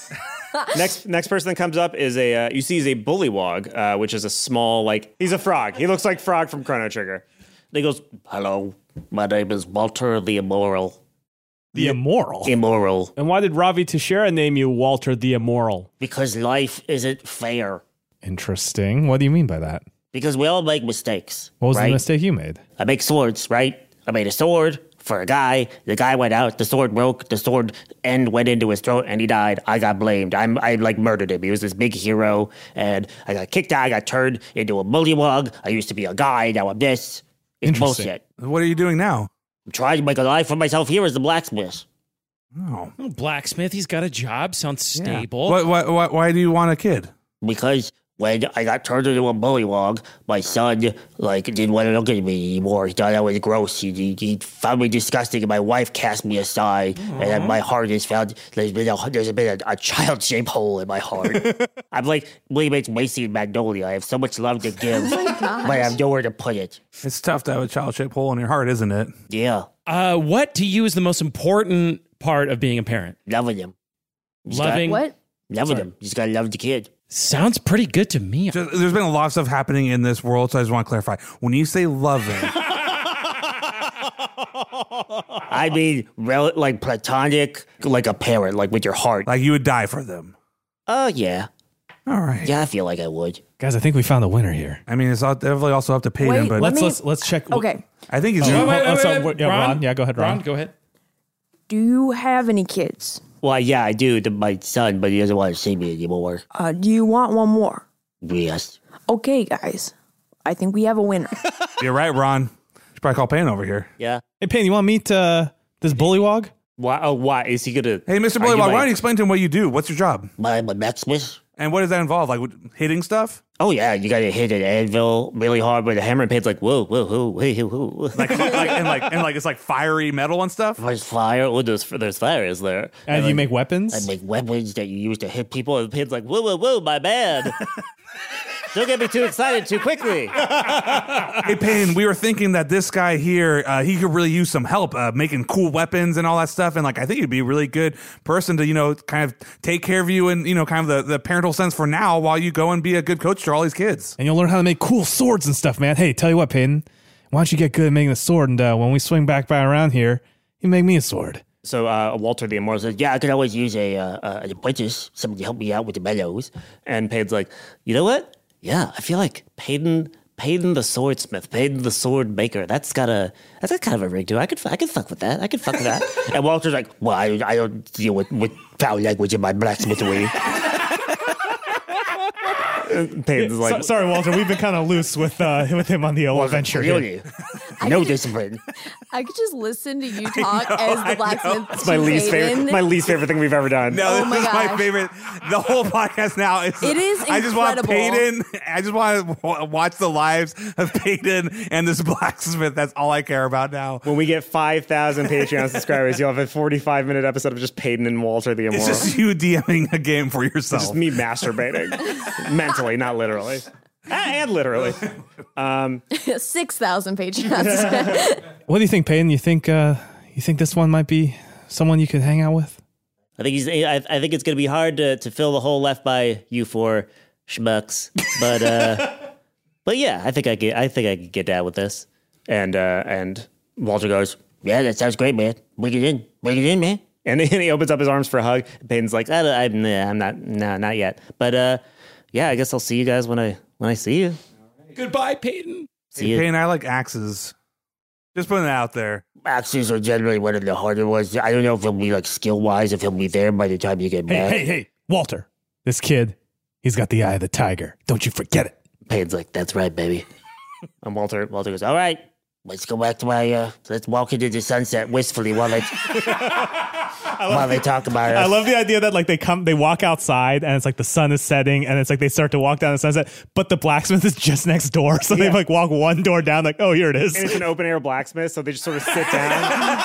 Next, next person that comes up is a uh, you see is a bullywog, uh, which is a small like he's a frog. He looks like Frog from Chrono Trigger. He goes, "Hello, my name is Walter the Immoral." The immoral. Immoral, And why did Ravi Teixeira name you Walter the Immoral? because life isn't fair. Interesting. What do you mean by that? Because we all make mistakes. What was right? the mistake you made? I make swords, right? I made a sword for a guy. The guy went out. The sword broke. The sword end went into his throat, and he died. I got blamed. I'm, I like murdered him. He was this big hero, and I got kicked out. I got turned into a bullywug. I used to be a guy. Now I'm this. It's Interesting. bullshit. What are you doing now? I'm trying to make a life for myself here as the blacksmith. Oh. oh, blacksmith, he's got a job. Sounds Yeah. stable. What, what, what, why do you want a kid? Because when I got turned into a bullywog, my son like didn't want to look at me anymore. He thought I was gross. He, he, he found me disgusting, and my wife cast me aside. Aww. And my heart has found there's been a, there's been a, a child-shaped hole in my heart. I'm like William H. Macy in Magnolia. I have so much love to give, Oh my gosh. but I have nowhere to put it. It's tough to have a child-shaped hole in your heart, isn't it? Yeah, Uh, what to you is the most important part of being a parent? loving him. He's got- Loving. What? Loving them. You just gotta love the kid. Sounds pretty good to me. Just, there's been a lot of stuff happening in this world, so I just want to clarify. When you say loving, I mean, rel- like platonic, like a parent, like with your heart. like you would die for them. Oh, yeah. All right. Yeah, I feel like I would. Guys, I think we found a winner here. I mean, it's all, definitely also up to Peyton, Wait, but let Let's me- let's let's check. Okay. I think he's. Oh, doing- wait, wait, wait, so, wait, yeah, Ron? Ron. Yeah, go ahead, Ron. Ron, go ahead. Do you have any kids? Well, yeah, I do to my son, but he doesn't want to see me anymore. Uh, do you want one more? Yes. Okay, guys. I think we have a winner. You're right, Ron. You should probably call Payne over here. Yeah. Hey, Payne, you want to meet uh, this bullywog? Why? Oh, why is he gonna? Hey, Mister Are you Bullywog, why like- don't you explain to him what you do? What's your job? My, my Maximus. And what does that involve? Like with hitting stuff? Oh, yeah, you gotta hit an anvil really hard with a hammer, and Payne's like, whoa, whoa, whoa, hey, whoa, whoa. Like, like and like and like it's like fiery metal and stuff? There's fire. Oh, there's, there's fire, is there? And you make weapons? I make weapons that you use to hit people, and Payne's like, whoa, whoa, whoa, my bad. Don't get me too excited too quickly. Hey, Payne, we were thinking that this guy here, uh, he could really use some help uh, making cool weapons and all that stuff. And like, I think he'd be a really good person to, you know, kind of take care of you and, you know, kind of the, the parental sense for now while you go and be a good coach to all these kids. And you'll learn how to make cool swords and stuff, man. Hey, tell you what, Payton, why don't you get good at making a sword, and uh, when we swing back by around here, you make me a sword. So uh, Walter the Immortal says, Yeah, I could always use a, uh, uh, an apprentice, somebody to help me out with the meadows. and Payne's like, You know what? Yeah, I feel like Payton, Payton the swordsmith, Payton the sword maker. That's got a that's got kind of a ring to it. I could I could fuck with that. I could fuck with that. And Walter's like, well, I, I don't deal with, with foul language in my blacksmithery. Payne's like, So- sorry, Walter, we've been kind of loose with uh, with him on the old adventure here. Really? No discipline. I could just listen to you talk as the blacksmith. it's my least favorite, my least favorite thing we've ever done. No, Oh this my is my gosh. favorite. The whole podcast now is. It is I just want incredible. Payton. I just want to w- watch the lives of Payton and this blacksmith. That's all I care about now. When we get five thousand Patreon subscribers, you'll have a forty-five minute episode of just Payton and Walter the It's Immortal. just you DMing a game for yourself. Just me masturbating. Mentally, not literally. And literally. Um, Six thousand Patreons. What do you think, Payton? You think uh, you think this one might be someone you could hang out with? I think he's. I, I think it's going to be hard to, to fill the hole left by you four schmucks, but uh, but yeah, I think I get. I think I could get down with this. and uh, and Walter goes, "Yeah, that sounds great, man. Bring it in. Bring it in, man." and then he opens up his arms for a hug. Payton's like, I, don't- I'm, nah, I'm not, nah, not yet. But uh, yeah, I guess I'll see you guys when I when I see you. Goodbye, Peyton. See Hey, you. Payne, I like axes. Just putting it out there. Axes are generally one of the harder ones. I don't know if he'll be like skill wise, if he'll be there by the time you get Hey, back. hey, hey, Walter, this kid, he's got the eye of the tiger. Don't you forget it. Payne's like, "That's right, baby." And Walter, Walter goes, "All right, let's go back to my. Uh, let's walk into the sunset wistfully while they while they talk about us." I love the idea that like they come, they walk outside, and it's like the sun is setting, and it's like they start to walk down the sunset, but the blacksmith is just next door, so they Yeah. like walk one door down, like, oh, here it is. and it's an open air blacksmith, so they just sort of sit down.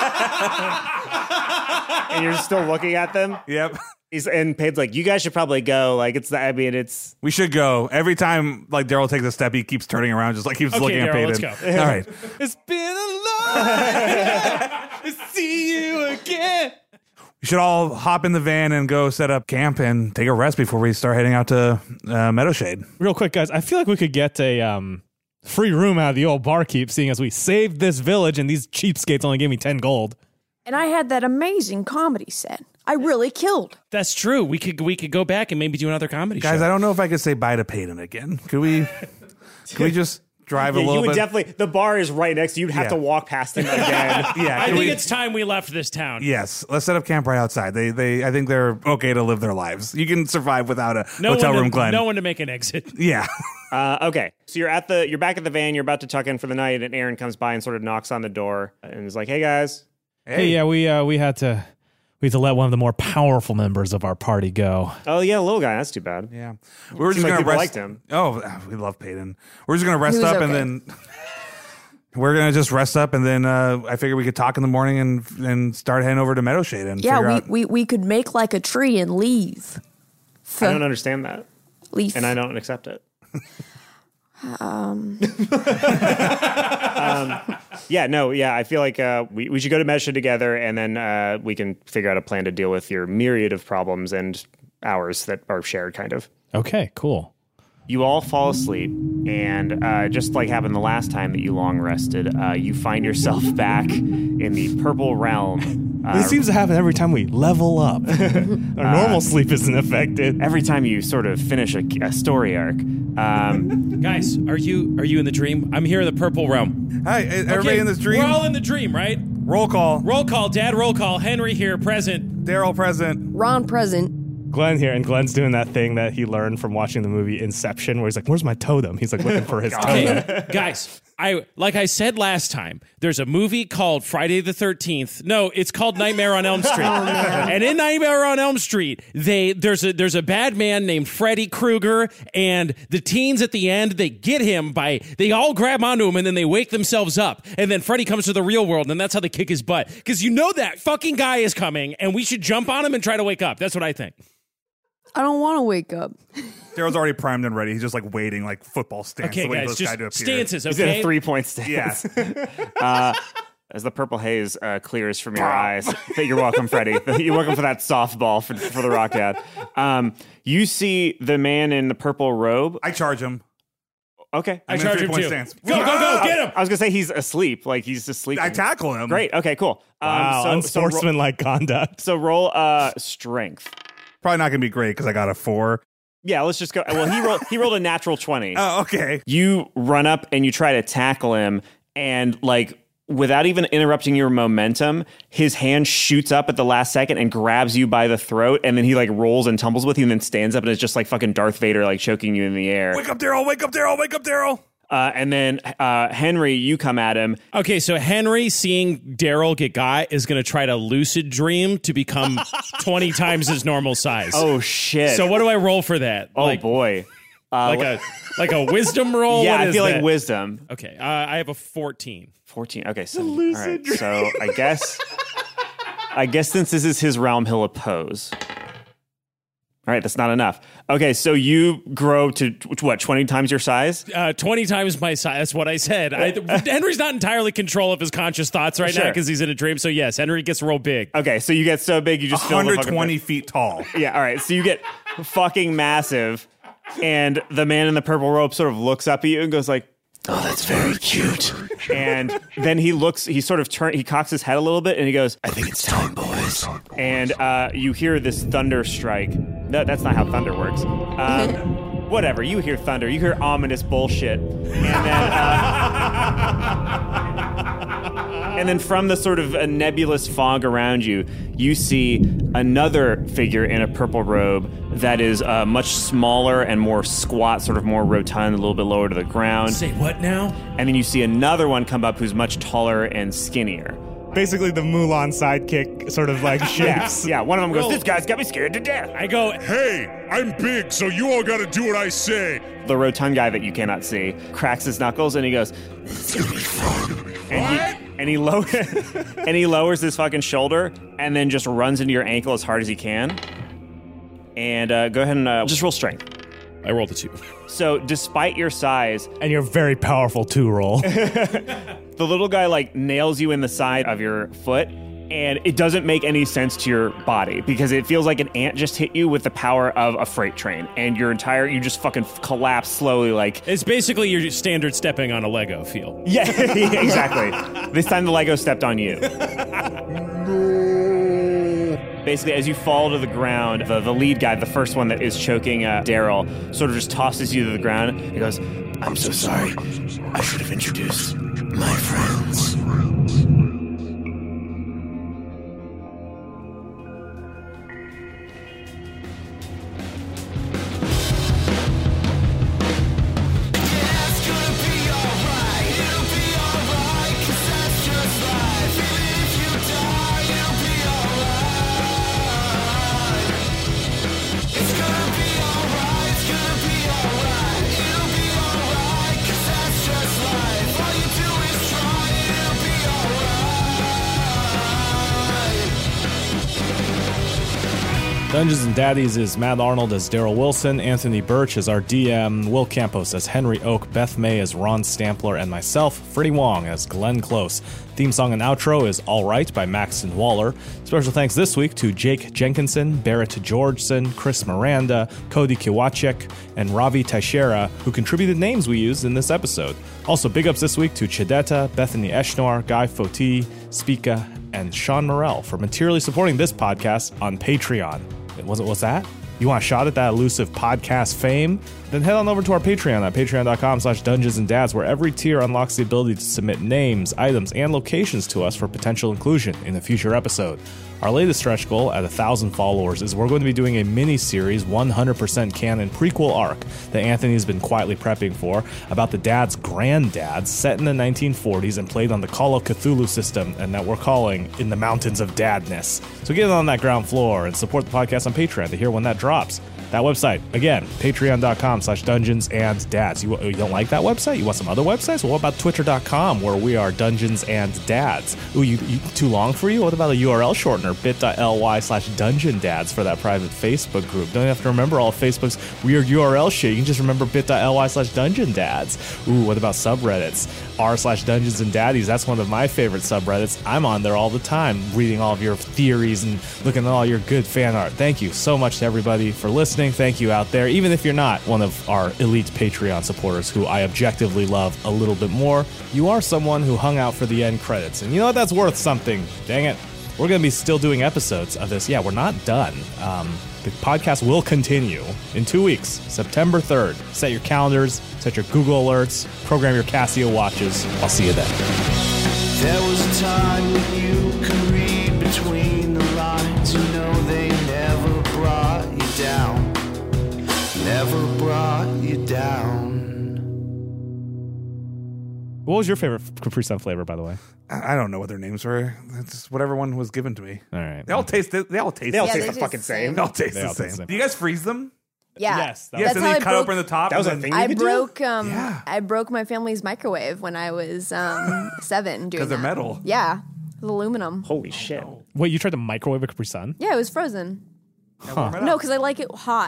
And you're still looking at them. Yep. He's, and Payne's like, you guys should probably go. Like, it's, the, I mean, it's. We should go. Every time like Daryl takes a step, he keeps turning around, just like keeps Okay, looking at Daryl, Payton. let's go. All right. It's been a long to see you again. We should all hop in the van and go set up camp and take a rest before we start heading out to uh, Meadowshade. Real quick, guys, I feel like we could get a um, free room out of the old barkeep, seeing as we saved this village and these cheapskates only gave me ten gold. And I had that amazing comedy set. I really killed. That's true. We could we could go back and maybe do another comedy Guys, show. I don't know if I could say bye to Payton again. Could we? Could we just drive a Yeah, little you would bit? definitely. The bar is right next to you. You'd have Yeah. to walk past him again. yeah. I can think we- it's time we left this town. Yes, let's set up camp right outside. They, they, I think they're okay to live their lives. You can survive without a No hotel one room, to, Glenn. No one to make an exit. Yeah. Uh, okay, so you're at the. You're back at the van. You're about to tuck in for the night, and Aaron comes by and sort of knocks on the door and is like, "Hey guys." Hey, yeah, we uh, we had to we had to let one of the more powerful members of our party go. Oh yeah, little guy. That's too bad. Yeah. We were Seems just like gonna people rest. liked him. Oh, we love Payton. We're just gonna rest He was up and okay. then we're gonna just rest up and then uh, I figure we could talk in the morning and and start heading over to Meadowshade and Yeah, figure we, out. we, we could make like a tree and leave. I don't understand that, Leaf. and I don't accept it. Um, um, yeah, no, yeah. I feel like uh, we we should go to Mesha together, and then uh, we can figure out a plan to deal with your myriad of problems and hours that are shared, kind of. Okay, cool. You all fall asleep, and uh, just like happened the last time that you long rested, uh, you find yourself back in the purple realm. Uh, This seems to happen every time we level up. Our normal Uh, sleep isn't affected. Every time you sort of finish a, a story arc. Um, Guys, are you are you in the dream? I'm here in the purple realm. Hi, everybody Okay, in this dream? We're all in the dream, right? Roll call. Roll call, Dad. Roll call. Henry here, present. Daryl present. Ron present. Glenn here, and Glenn's doing that thing that he learned from watching the movie Inception, where he's like, "Where's my totem?" He's like looking for his totem. Okay, guys, I like I said last time, there's a movie called Friday the thirteenth. No, it's called Nightmare on Elm Street. And in Nightmare on Elm Street, they there's a there's a bad man named Freddy Krueger, and the teens at the end, they get him by they all grab onto him and then they wake themselves up. And then Freddy comes to the real world, and that's how they kick his butt. Because you know that fucking guy is coming, and we should jump on him and try to wake up. That's what I think. I don't want to wake up. Daryl's already primed and ready. He's just like waiting, like football stance. Okay, waiting guys, for this guy just to appear. stances, He's in okay? a three-point stance. Yeah. uh, as the purple haze uh, clears from your eyes. You're welcome, Freddie. You're welcome for that softball for, for the Rock Dad. Um, you see the man in the purple robe. I charge him. Okay. I charge him too. Stance. Go, go, go, get him! I was going to say he's asleep. Like, he's asleep. I tackle him. Great. Okay, cool. Um, Wow, so, unsportsmanlike so roll, conduct. So roll uh, strength. Probably not going to be great because I got a four. Yeah, let's just go. Well, he rolled he rolled a natural twenty. Oh, okay. You run up and you try to tackle him, and like without even interrupting your momentum, his hand shoots up at the last second and grabs you by the throat, and then he like rolls and tumbles with you and then stands up and is just like fucking Darth Vader like choking you in the air. Wake up, Daryl! Wake up, Daryl! Wake up, Daryl! Uh, and then uh, Henry, you come at him. Okay, so Henry, seeing Daryl get got, is going to try to lucid dream to become twenty times his normal size. Oh shit! So what do I roll for that? Oh like, boy, uh, like a like a wisdom roll? yeah, What I is feel that? like wisdom. Okay, uh, I have a fourteen. Fourteen. Okay, so all right. So I guess, I guess since this is his realm, he'll oppose. All right, that's not enough. Okay, so you grow to what, twenty times your size? Uh, twenty times my size. That's what I said. I, Henry's not entirely in control of his conscious thoughts right now Sure. because he's in a dream. So yes, Henry gets real big. Okay, so you get so big you just fill the one hundred fucking twenty feet tall. Yeah, all right. So you get fucking massive, and the man in the purple robe sort of looks up at you and goes like, "Oh, that's very cute." And then he looks, he sort of turn, he cocks his head a little bit, and he goes, "I think it's time, boys." And uh, you hear this thunder strike. No, that's not how thunder works. Uh, whatever. You hear thunder. You hear ominous bullshit, and then. Uh, And then from the sort of a nebulous fog around you, you see another figure in a purple robe that is uh, much smaller and more squat, sort of more rotund, a little bit lower to the ground. Say what now? And then you see another one come up who's much taller and skinnier. Basically, the Mulan sidekick sort of like Yeah, shapes. yeah. One of them goes, "This guy's got me scared to death." I go, Hey, I'm big, so you all gotta do what I say. The rotund guy that you cannot see cracks his knuckles and he goes, "It's gonna be fun." And he, and he lowers and he lowers his fucking shoulder and then just runs into your ankle as hard as he can. And uh, go ahead and uh, just roll strength. I rolled a two. So despite your size, And you're very powerful two roll. the little guy like nails you in the side of your foot. And it doesn't make any sense to your body because it feels like an ant just hit you with the power of a freight train, and your entire you just fucking collapse slowly. Like It's basically your standard stepping on a Lego feel. yeah, exactly. This time the Lego stepped on you. Basically, as you fall to the ground, the, the lead guy, the first one that is choking uh, Daryl, sort of just tosses you to the ground. He goes, "I'm so sorry. I should have introduced my friends." Dungeons and Daddies is Matt Arnold as Daryl Wilson, Anthony Birch as our D M, Will Campos as Henry Oak, Beth May as Ron Stampler, and myself, Freddie Wong, as Glenn Close. Theme song and outro is All Right by Maxton Waller. Special thanks this week to Jake Jenkinson, Barrett Georgeson, Chris Miranda, Cody Kiwachek, and Ravi Teixeira, who contributed names we used in this episode. Also, big ups this week to Chidetta, Bethany Eshnor, Guy Foti, Spica, and Sean Morrell for materially supporting this podcast on Patreon. Was it, what's that? You want a shot at that elusive podcast fame? Then head on over to our Patreon at patreon.com slash dungeons and dads, where every tier unlocks the ability to submit names, items, and locations to us for potential inclusion in a future episode. Our latest stretch goal at one thousand followers is we're going to be doing a mini-series one hundred percent canon prequel arc that Anthony's been quietly prepping for about the dad's granddads set in the nineteen forties and played on the Call of Cthulhu system, and that we're calling In the Mountains of Dadness. So get on that ground floor and support the podcast on Patreon to hear when that drops. That website, again, patreon.com slash dungeons and dads. You, you don't like that website? You want some other websites? Well, what about twitter dot com, where we are dungeons and dads? Ooh, you, you too long for you? What about a U R L shortener, bit.ly slash dungeon dads for that private Facebook group? Don't have to remember all of Facebook's weird U R L shit. You can just remember bit.ly slash dungeon dads. Ooh, what about subreddits? R slash dungeons and daddies. That's one of my favorite subreddits. I'm on there all the time, reading all of your theories and looking at all your good fan art. Thank you so much to everybody for listening. Thank you out there. Even if you're not one of our elite Patreon supporters who I objectively love a little bit more, you are someone who hung out for the end credits. And you know what? That's worth something. Dang it. We're going to be still doing episodes of this. Yeah, we're not done. Um, the podcast will continue in two weeks, September third. Set your calendars, set your Google alerts, program your Casio watches. I'll see you then. There was a time when you could read between the lines. You know they never brought you down. Never brought you down. What was your favorite Capri Sun flavor, by the way? I I don't know what their names were. It's just whatever one was given to me. All right. They all taste. They all taste. They all the taste same. the fucking same. They all taste They the all same. taste the same. Do you guys freeze them? Yeah. Yes. that Yes, That's and how then I you cut broke- open the top. That was and a then- thing you I could broke um Yeah. I broke my family's microwave when I was um seven doing 'Cause they're that. metal. Yeah. It was aluminum. Holy shit. Wait, you tried to microwave a Capri Sun? Yeah, it was frozen. Huh. No, because I like it hot.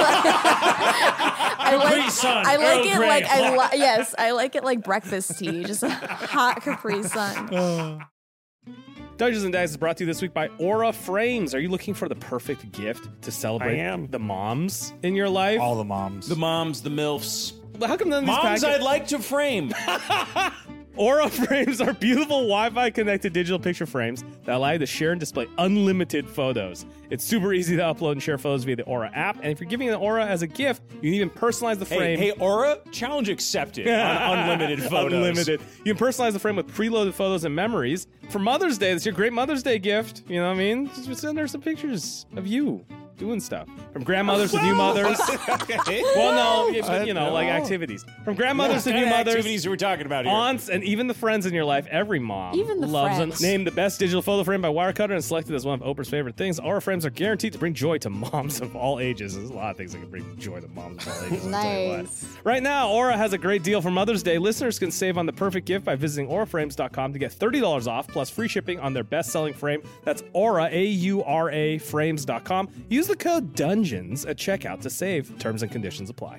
I like, Capri Sun, I like Earl it Grey. like I li- yes, I like it like breakfast tea, just a hot Capri Sun. Dungeons and Dads is brought to you this week by Aura Frames. Are you looking for the perfect gift to celebrate I am. the moms in your life? all the moms. The moms, the MILFs. How come none of these Moms package- I'd like to frame. Aura Frames are beautiful Wi-Fi connected digital picture frames that allow you to share and display unlimited photos. It's super easy to upload and share photos via the Aura app, and if you're giving an Aura as a gift, you can even personalize the Hey, frame. hey, Aura, challenge accepted on unlimited photos. Unlimited. You can personalize the frame with preloaded photos and memories. For Mother's Day, that's your great Mother's Day gift. You know what I mean? Just send her some pictures of you doing stuff. From grandmothers to new mothers. Well, no, yeah, you know, like activities. From grandmothers to What new kind of mothers. activities are we talking about here? Aunts, and even the friends in your life. Every mom Even the loves friends. them. Named the best digital photo frame by Wirecutter and selected as one of Oprah's favorite things. Aura frames are guaranteed to bring joy to moms of all ages. There's a lot of things that can bring joy to moms of all ages. I'll tell you what. Nice. Right now, Aura has a great deal for Mother's Day. Listeners can save on the perfect gift by visiting aura frames dot com to get thirty dollars off plus free shipping on their best-selling frame. That's Aura, A U R A, frames dot com. Use the code DUNGEONS at checkout to save. Terms and conditions apply.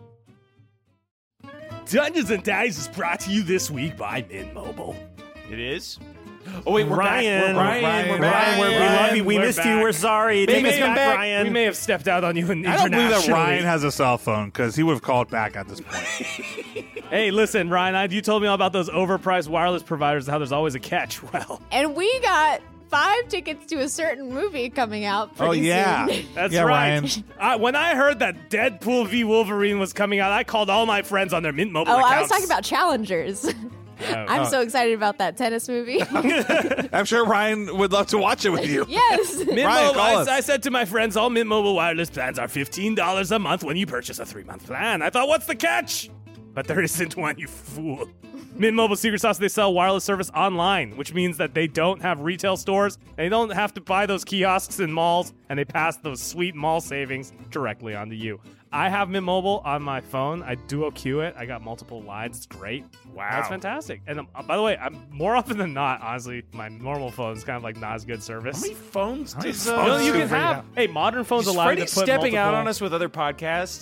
Dungeons and Daddies is brought to you this week by Mint Mobile. It is? Oh, wait, we're Ryan, back. We're Ryan, we're back. Ryan, we're- we love you. We We're missed back. you. We're sorry. We Take may us have- back, Ryan. We may have stepped out on you in I don't believe that internationally. Ryan has a cell phone because he would have called back at this point. Hey, listen, Ryan, I, you told me all about those overpriced wireless providers, how there's always a catch. Well, And we got five tickets to a certain movie coming out pretty Oh, yeah. soon. that's Yeah, right. Ryan. I, when I heard that Deadpool v Wolverine was coming out, I called all my friends on their Mint Mobile Oh, accounts. I was talking about Challengers. I'm so excited about that tennis movie. I'm sure Ryan would love to watch it with you. Yes. Mint Ryan, Mobile, call I, us. I said to my friends, all Mint Mobile wireless plans are fifteen dollars a month when you purchase a three-month plan. I thought, what's the catch? But there isn't one, you fool. Mint Mobile secret sauce, they sell wireless service online, which means that they don't have retail stores, they don't have to buy those kiosks in malls, and they pass those sweet mall savings directly onto you. I have Mint Mobile on my phone. I duo queue it. I got multiple lines. It's great. Wow. That's fantastic. And um, by the way, I'm more often than not, honestly, my normal phone is kind of like not as good service. How many phones many does phones You know, uh, you do can Freddie have. have? Hey, modern phones Is allow you Freddie to put stepping out multiple- on us with other podcasts?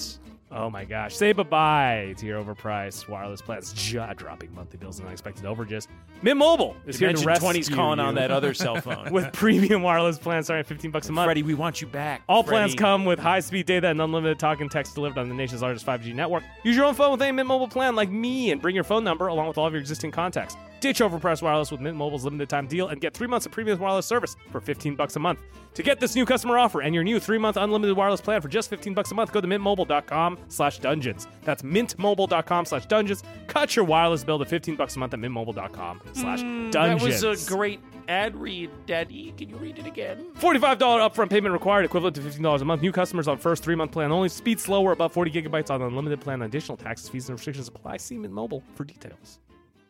Oh my gosh. Say bye-bye to your overpriced wireless plans, jaw-dropping monthly bills and unexpected overages. Mint Mobile is here to Dimension rescue twenty's calling you on that other cell phone. with premium wireless plans starting at fifteen bucks a month. Freddie, we want you back. All Freddie. plans come with high-speed data and unlimited talk and text delivered on the nation's largest five G network. Use your own phone with a Mint Mobile plan like me and bring your phone number along with all of your existing contacts. Ditch overpriced wireless with Mint Mobile's limited time deal and get three months of premium wireless service for fifteen bucks a month. To get this new customer offer and your new three-month unlimited wireless plan for just fifteen bucks a month, go to mintmobile.com slash dungeons. That's mintmobile.com slash dungeons. Cut your wireless bill to fifteen bucks a month at mintmobile.com slash Mm, dungeons. That was a great ad read, Daddy. Can you read it again? forty-five dollars upfront payment required, equivalent to fifteen dollars a month. New customers on first three-month plan only. Speed slower, above forty gigabytes on unlimited plan. Additional taxes, fees, and restrictions apply. See Mint Mobile for details.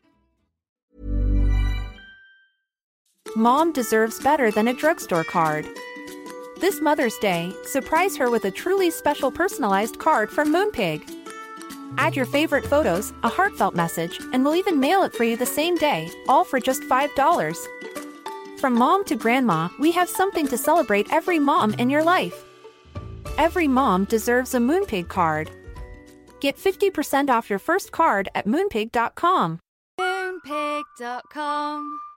Mom deserves better than a drugstore card. This Mother's Day, surprise her with a truly special personalized card from Moonpig. Add your favorite photos, a heartfelt message, and we'll even mail it for you the same day, all for just five dollars. From mom to grandma, we have something to celebrate every mom in your life. Every mom deserves a Moonpig card. Get fifty percent off your first card at moonpig dot com. Moonpig dot com